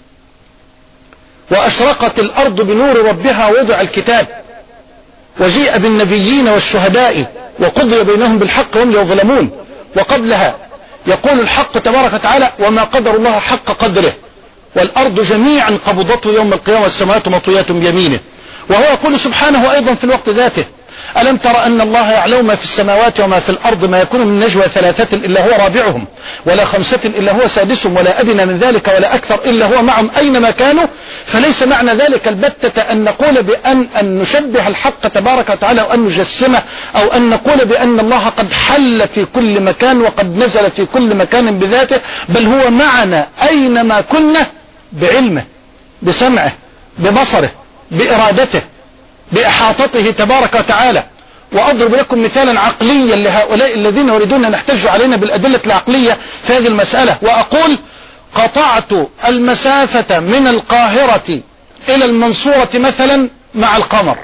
وأشرقت الأرض بنور ربها ووضع الكتاب وجيء بالنبيين والشهداء وقضي بينهم بالحق وهم لا يظلمون. وقبلها يقول الحق تبارك وتعالى وما قدر الله حق قدره والأرض جميعا قبضته يوم القيامة والسماوات مطويات بيمينه. وهو يقول سبحانه أيضا في الوقت ذاته ألم تر أن الله يعلم ما في السماوات وما في الأرض، ما يكون من نجوى ثلاثة إلا هو رابعهم ولا خمسة إلا هو سادسهم ولا أدنى من ذلك ولا أكثر إلا هو معهم أينما كانوا. فليس معنى ذلك البتة أن نقول بأن أن نشبه الحق تبارك وتعالى أو أن نجسمه، أو أن نقول بأن الله قد حل في كل مكان وقد نزل في كل مكان بذاته، بل هو معنا أينما كنا بعلمه بسمعه ببصره بإرادته بإحاطته تبارك وتعالى. وأضرب لكم مثالا عقليا لهؤلاء الذين يريدون أن يحتجوا علينا بالأدلة العقلية في هذه المسألة، وأقول قطعت المسافة من القاهرة إلى المنصورة مثلا مع القمر،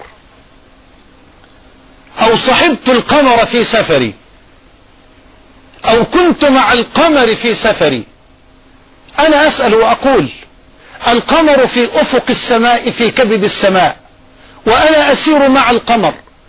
أو صحبت القمر في سفري، أو كنت مع القمر في سفري. أنا أسأل وأقول القمر في أفق السماء في كبد السماء وأنا أسير مع القمر،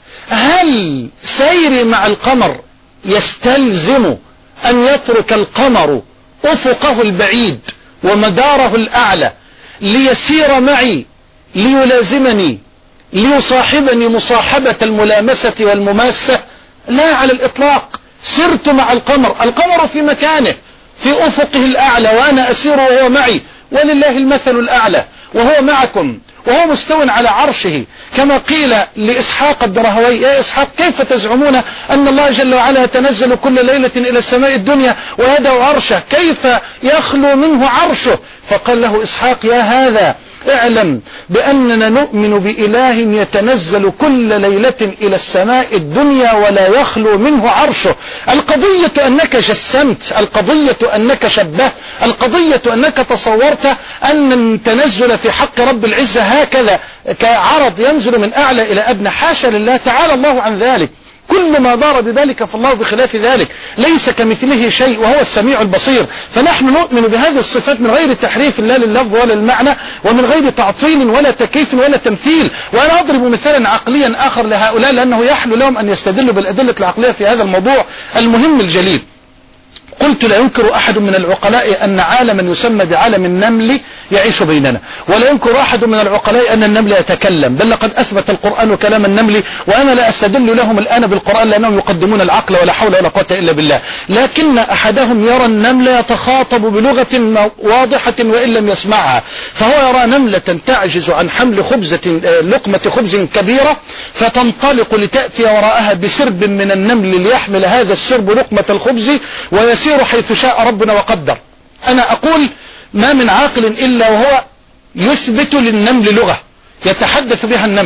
هل سيري مع القمر يستلزم أن يترك القمر أفقه البعيد ومداره الأعلى ليسير معي ليلازمني ليصاحبني مصاحبة الملامسة والمماسة؟ لا على الإطلاق. سرت مع القمر، القمر في مكانه في أفقه الأعلى وأنا أسير وهو معي، ولله المثل الأعلى، وهو معكم وهو مستو على عرشه. كما قيل لإسحاق الدرهوي يا إسحاق كيف تزعمون أن الله جل وعلا يتنزل كل ليلة إلى السماء الدنيا ويدعو عرشه، كيف يخلو منه عرشه؟ فقال له إسحاق يا هذا اعلم بأننا نؤمن بإله يتنزل كل ليلة إلى السماء الدنيا ولا يخلو منه عرشه. القضية أنك جسمت، القضية أنك شبهت، القضية أنك تصورت أن التنزل في حق رب العزة هكذا كعرض ينزل من أعلى إلى أدنى. حاشا لله تعالى الله عن ذلك، كل ما دار بذلك فالله بخلاف ذلك، ليس كمثله شيء وهو السميع البصير. فنحن نؤمن بهذه الصفات من غير تحريف لا لللفظ ولا للمعنى، ومن غير تعطيل ولا تكييف ولا تمثيل. وأنا أضرب مثالا عقليا آخر لهؤلاء لأنه يحلو لهم أن يستدلوا بالأدلة العقلية في هذا الموضوع المهم الجليل. قلت لا ينكر أحد من العقلاء أن عالما يسمى بعالم النمل يعيش بيننا، ولا ينكر أحد من العقلاء أن النمل يتكلم، بل لقد أثبت القرآن كلام النمل، وأنا لا أستدل لهم الآن بالقرآن لأنهم يقدمون العقل ولا حول ولا قوة إلا بالله. لكن أحدهم يرى النمل يتخاطب بلغة واضحة وإن لم يسمعها، فهو يرى نملة تعجز عن حمل خبزة لقمة خبز كبيرة فتنطلق لتأتي وراءها بسرب من النمل ليحمل هذا السرب لقمة الخبز ويسير حيث شاء ربنا وقدر. أنا أقول ما من عاقل إلا وهو يثبت للنمل لغة يتحدث بها النمل،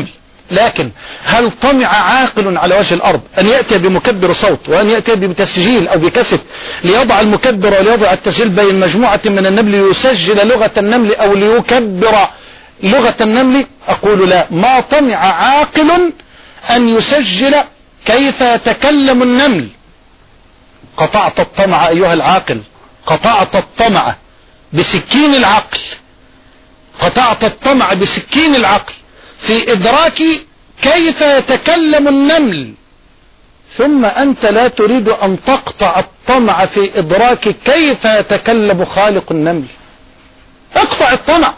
لكن هل طمع عاقل على وجه الأرض أن يأتي بمكبر صوت وأن يأتي بتسجيل أو بكسف ليضع المكبر وليضع التسجيل بين مجموعة من النمل ليسجل لغة النمل أو ليكبر لغة النمل؟ أقول لا، ما طمع عاقل أن يسجل كيف يتكلم النمل. قطعت الطمع أيها العاقل، قطعت الطمع بسكين العقل، قطعت الطمع بسكين العقل في إدراك كيف يتكلم النمل، ثم أنت لا تريد أن تقطع الطمع في إدراك كيف يتكلم خالق النمل. اقطع الطمع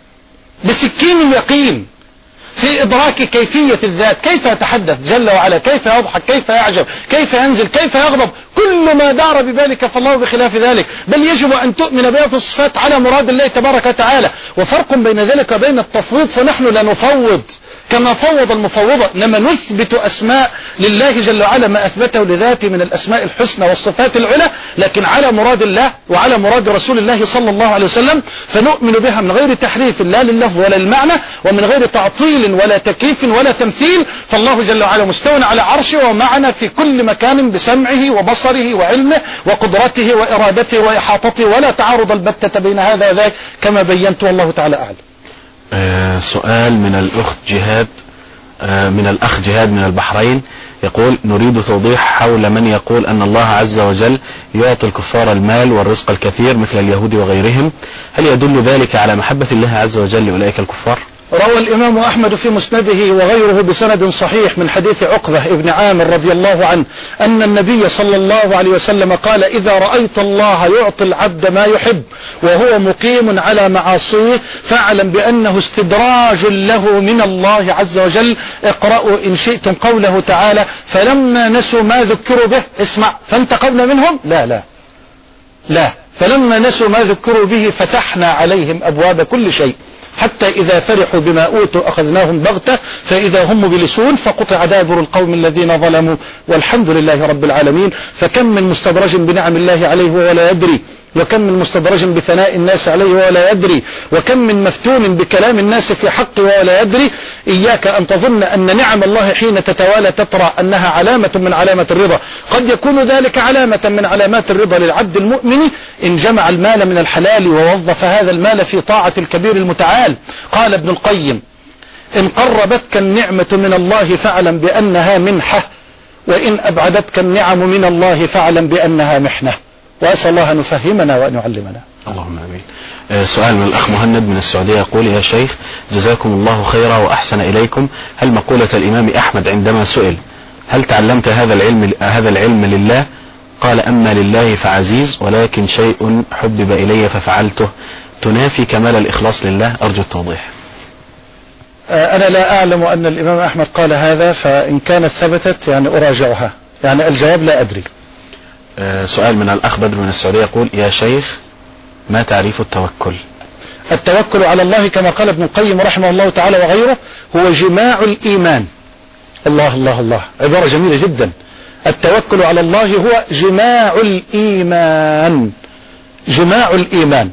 بسكين اليقين في إدراك كيفية الذات، كيف يتحدث جل وعلا، كيف يضحك، كيف يعجب، كيف ينزل، كيف يغضب، كل ما دار ببالك فالله بخلاف ذلك. بل يجب أن تؤمن بهذه الصفات على مراد الله تبارك وتعالى. وفرق بين ذلك وبين التفويض، فنحن لا نفوض كما فوض المفوضة، إنما نثبت أسماء لله جل وعلا ما أثبته لذاته من الأسماء الحسنى والصفات العلى، لكن على مراد الله وعلى مراد رسول الله صلى الله عليه وسلم، فنؤمن بها من غير تحريف لا لللفظ ولا للمعنى، ومن غير تعطيل ولا تكييف ولا تمثيل. فالله جل وعلا مستوى على عرشه ومعنا في كل مكان بسمعه وبصره وعلمه وقدرته وإرادته وإحاطته، ولا تعارض البتة بين هذا وذاك كما بينت، والله تعالى أعلم. آه سؤال من الأخت جهاد آه من الأخ جهاد من البحرين، يقول: نريد توضيح حول من يقول أن الله عز وجل يعطي الكفار المال والرزق الكثير مثل اليهود وغيرهم، هل يدل ذلك على محبة الله عز وجل لأولئك الكفار؟ روى الإمام أحمد في مسنده وغيره بسند صحيح من حديث عقبة ابن عامر رضي الله عنه أن النبي صلى الله عليه وسلم قال: إذا رأيت الله يعطي العبد ما يحب وهو مقيم على معاصيه فاعلم بأنه استدراج له من الله عز وجل. اقرأوا إن شئتم قوله تعالى: فلما نسوا ما ذكروا به، اسمع، فانتقمنا منهم، لا لا لا فلما نسوا ما ذكروا به فتحنا عليهم أبواب كل شيء حتى إذا فرحوا بما أوتوا أخذناهم بغتة فإذا هم مبلسون فقطع دابر القوم الذين ظلموا والحمد لله رب العالمين. فكم من مستدرج بنعم الله عليه ولا يدري، وكم من مستدرج بثناء الناس عليه ولا يدري، وكم من مفتون بكلام الناس في حقه ولا يدري. إياك أن تظن أن نعم الله حين تتوالى تترى أنها علامة من علامة الرضا، قد يكون ذلك علامة من علامات الرضا للعبد المؤمن إن جمع المال من الحلال ووظف هذا المال في طاعة الكبير المتعال. قال ابن القيم: إن قربتك النعمة من الله فاعلم بأنها منحة، وإن أبعدتك النعم من الله فاعلم بأنها محنة. وأسأل الله أن يفهمنا وأن يعلمنا. اللهم آمين. آه سؤال من الأخ مهند من السعودية يقول: يا شيخ جزاكم الله خيرا وأحسن إليكم، هل مقولة الإمام أحمد عندما سئل هل تعلمت هذا العلم هذا العلم لله؟ قال: أما لله فعزيز، ولكن شيء حبب إلي ففعلته، تنافي كمال الإخلاص لله؟ أرجو التوضيح. آه أنا لا أعلم أن الإمام أحمد قال هذا، فإن كانت ثبتت يعني أراجعها، يعني الجواب لا أدري. آه سؤال من الأخ بدر من السعودية يقول: يا شيخ ما تعريف التوكل؟ التوكل على الله كما قال ابن القيم رحمه الله تعالى وغيره هو جماع الإيمان. الله الله الله، عبارة جميلة جدا. التوكل على الله هو جماع الإيمان، جماع الإيمان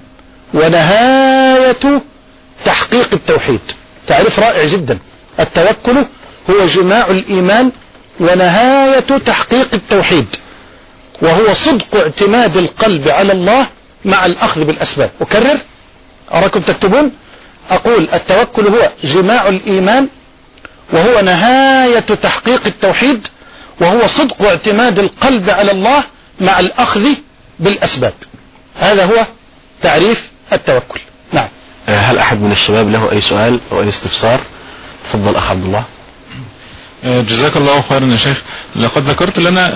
ونهاية تحقيق التوحيد. تعريف رائع جدا. التوكل هو جماع الإيمان ونهاية تحقيق التوحيد، وهو صدق اعتماد القلب على الله مع الأخذ بالأسباب. أكرر أراكم تكتبون. أقول: التوكل هو جماع الإيمان وهو نهاية تحقيق التوحيد، وهو صدق اعتماد القلب على الله مع الأخذ بالأسباب. هذا هو تعريف التوكل. نعم. هل أحد من الشباب له أي سؤال أو أي استفسار؟ تفضل أخ عبد الله. جزاك الله خيرا يا شيخ. لقد ذكرت لنا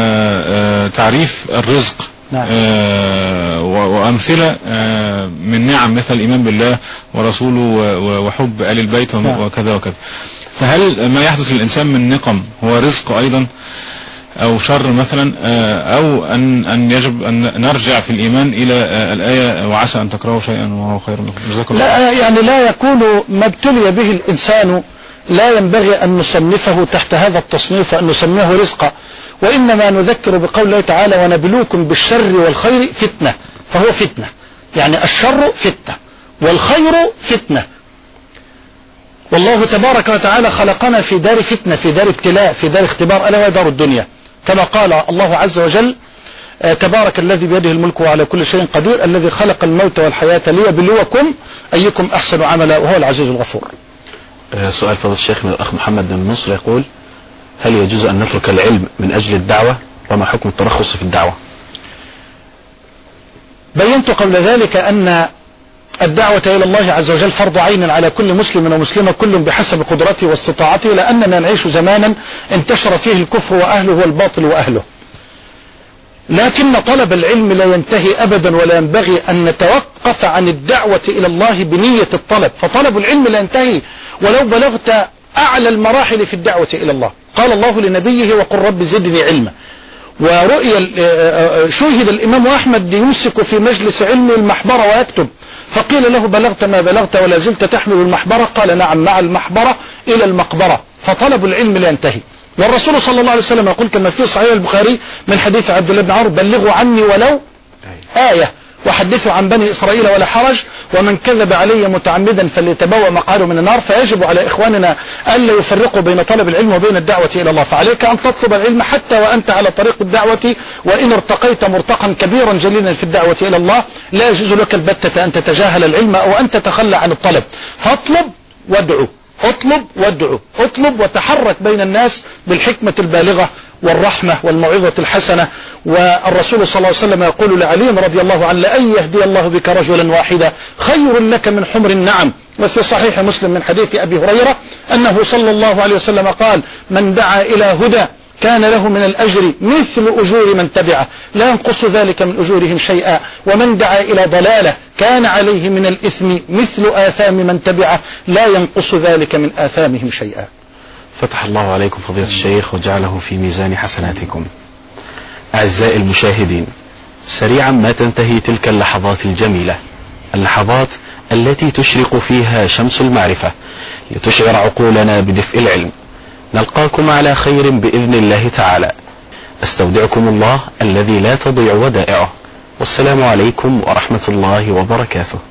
تعريف الرزق. نعم. وأمثلة من نعم مثل الإيمان بالله ورسوله وحب آل البيت وكذا وكذا. فهل ما يحدث للإنسان من نقم هو رزق أيضا أو شر مثلا، أو أن أن يجب أن نرجع في الإيمان إلى الآية وعسى أن تكرهوا شيئا وهو خير لكم؟ جزاك الله. لا يعني لا يكون ما ابتلي به الإنسان لا ينبغي أن نصنفه تحت هذا التصنيف وأن نسميه رزقا، وإنما نذكر بقول الله تعالى: ونبلوكم بالشر والخير فتنة. فهو فتنة، يعني الشر فتنة والخير فتنة. والله تبارك وتعالى خلقنا في دار فتنة، في دار ابتلاء، في دار اختبار، ألا وهي دار الدنيا، كما قال الله عز وجل تبارك الذي بيده الملك وعلى كل شيء قدير الذي خلق الموت والحياة ليبلوكم أيكم أحسن عملا وهو العزيز الغفور. سؤال فضل الشيخ من الأخ محمد بن نصر يقول: هل يجوز أن نترك العلم من أجل الدعوة؟ وما حكم الترخص في الدعوة؟ بينت قبل ذلك أن الدعوة إلى الله عز وجل فرض عين على كل مسلم ومسلمة، كل بحسب قدرته واستطاعته، لأننا نعيش زمانا انتشر فيه الكفر وأهله والباطل وأهله. لكن طلب العلم لا ينتهي أبدا، ولا ينبغي أن نتوقف عن الدعوة إلى الله بنية الطلب، فطلب العلم لا ينتهي ولو بلغت أعلى المراحل في الدعوة إلى الله. قال الله لنبيه: وقل رب زدني علما. ورؤي شوهد الإمام أحمد يمسك في مجلس علمه المحبرة ويكتب، فقيل له: بلغت ما بلغت ولا زلت تحمل المحبرة؟ قال: نعم، مع المحبرة إلى المقبرة. فطلب العلم لا ينتهي. والرسول صلى الله عليه وسلم يقول كما في صحيح البخاري من حديث عبد الله بن عمرو: بلغوا عني ولو آية وحدثوا عن بني إسرائيل ولا حرج، ومن كذب علي متعمدا فليتبوأ مقعده من النار. فيجب على إخواننا ألا يفرقوا بين طلب العلم وبين الدعوة إلى الله، فعليك أن تطلب العلم حتى وأنت على طريق الدعوة، وإن ارتقيت مرتقا كبيرا جليلا في الدعوة إلى الله لا يجوز لك البتة أن تتجاهل العلم أو أن تتخلى عن الطلب، فاطلب وادعو، اطلب وادعو، اطلب وتحرك بين الناس بالحكمة البالغة والرحمة والموعظة الحسنة. والرسول صلى الله عليه وسلم يقول لعلي رضي الله عنه: لأن يهدي الله بك رجلا واحدا خير لك من حمر النعم. وفي صحيح مسلم من حديث أبي هريرة أنه صلى الله عليه وسلم قال: من دعا إلى هدى كان له من الأجر مثل أجور من تبعه لا ينقص ذلك من أجورهم شيئا، ومن دعا إلى ضلالة كان عليه من الإثم مثل آثام من تبعه لا ينقص ذلك من آثامهم شيئا. فتح الله عليكم فضيلة الشيخ وجعله في ميزان حسناتكم. أعزائي المشاهدين، سريعا ما تنتهي تلك اللحظات الجميلة، اللحظات التي تشرق فيها شمس المعرفة لتشعر عقولنا بدفء العلم. نلقاكم على خير بإذن الله تعالى. استودعكم الله الذي لا تضيع ودائعه، والسلام عليكم ورحمة الله وبركاته.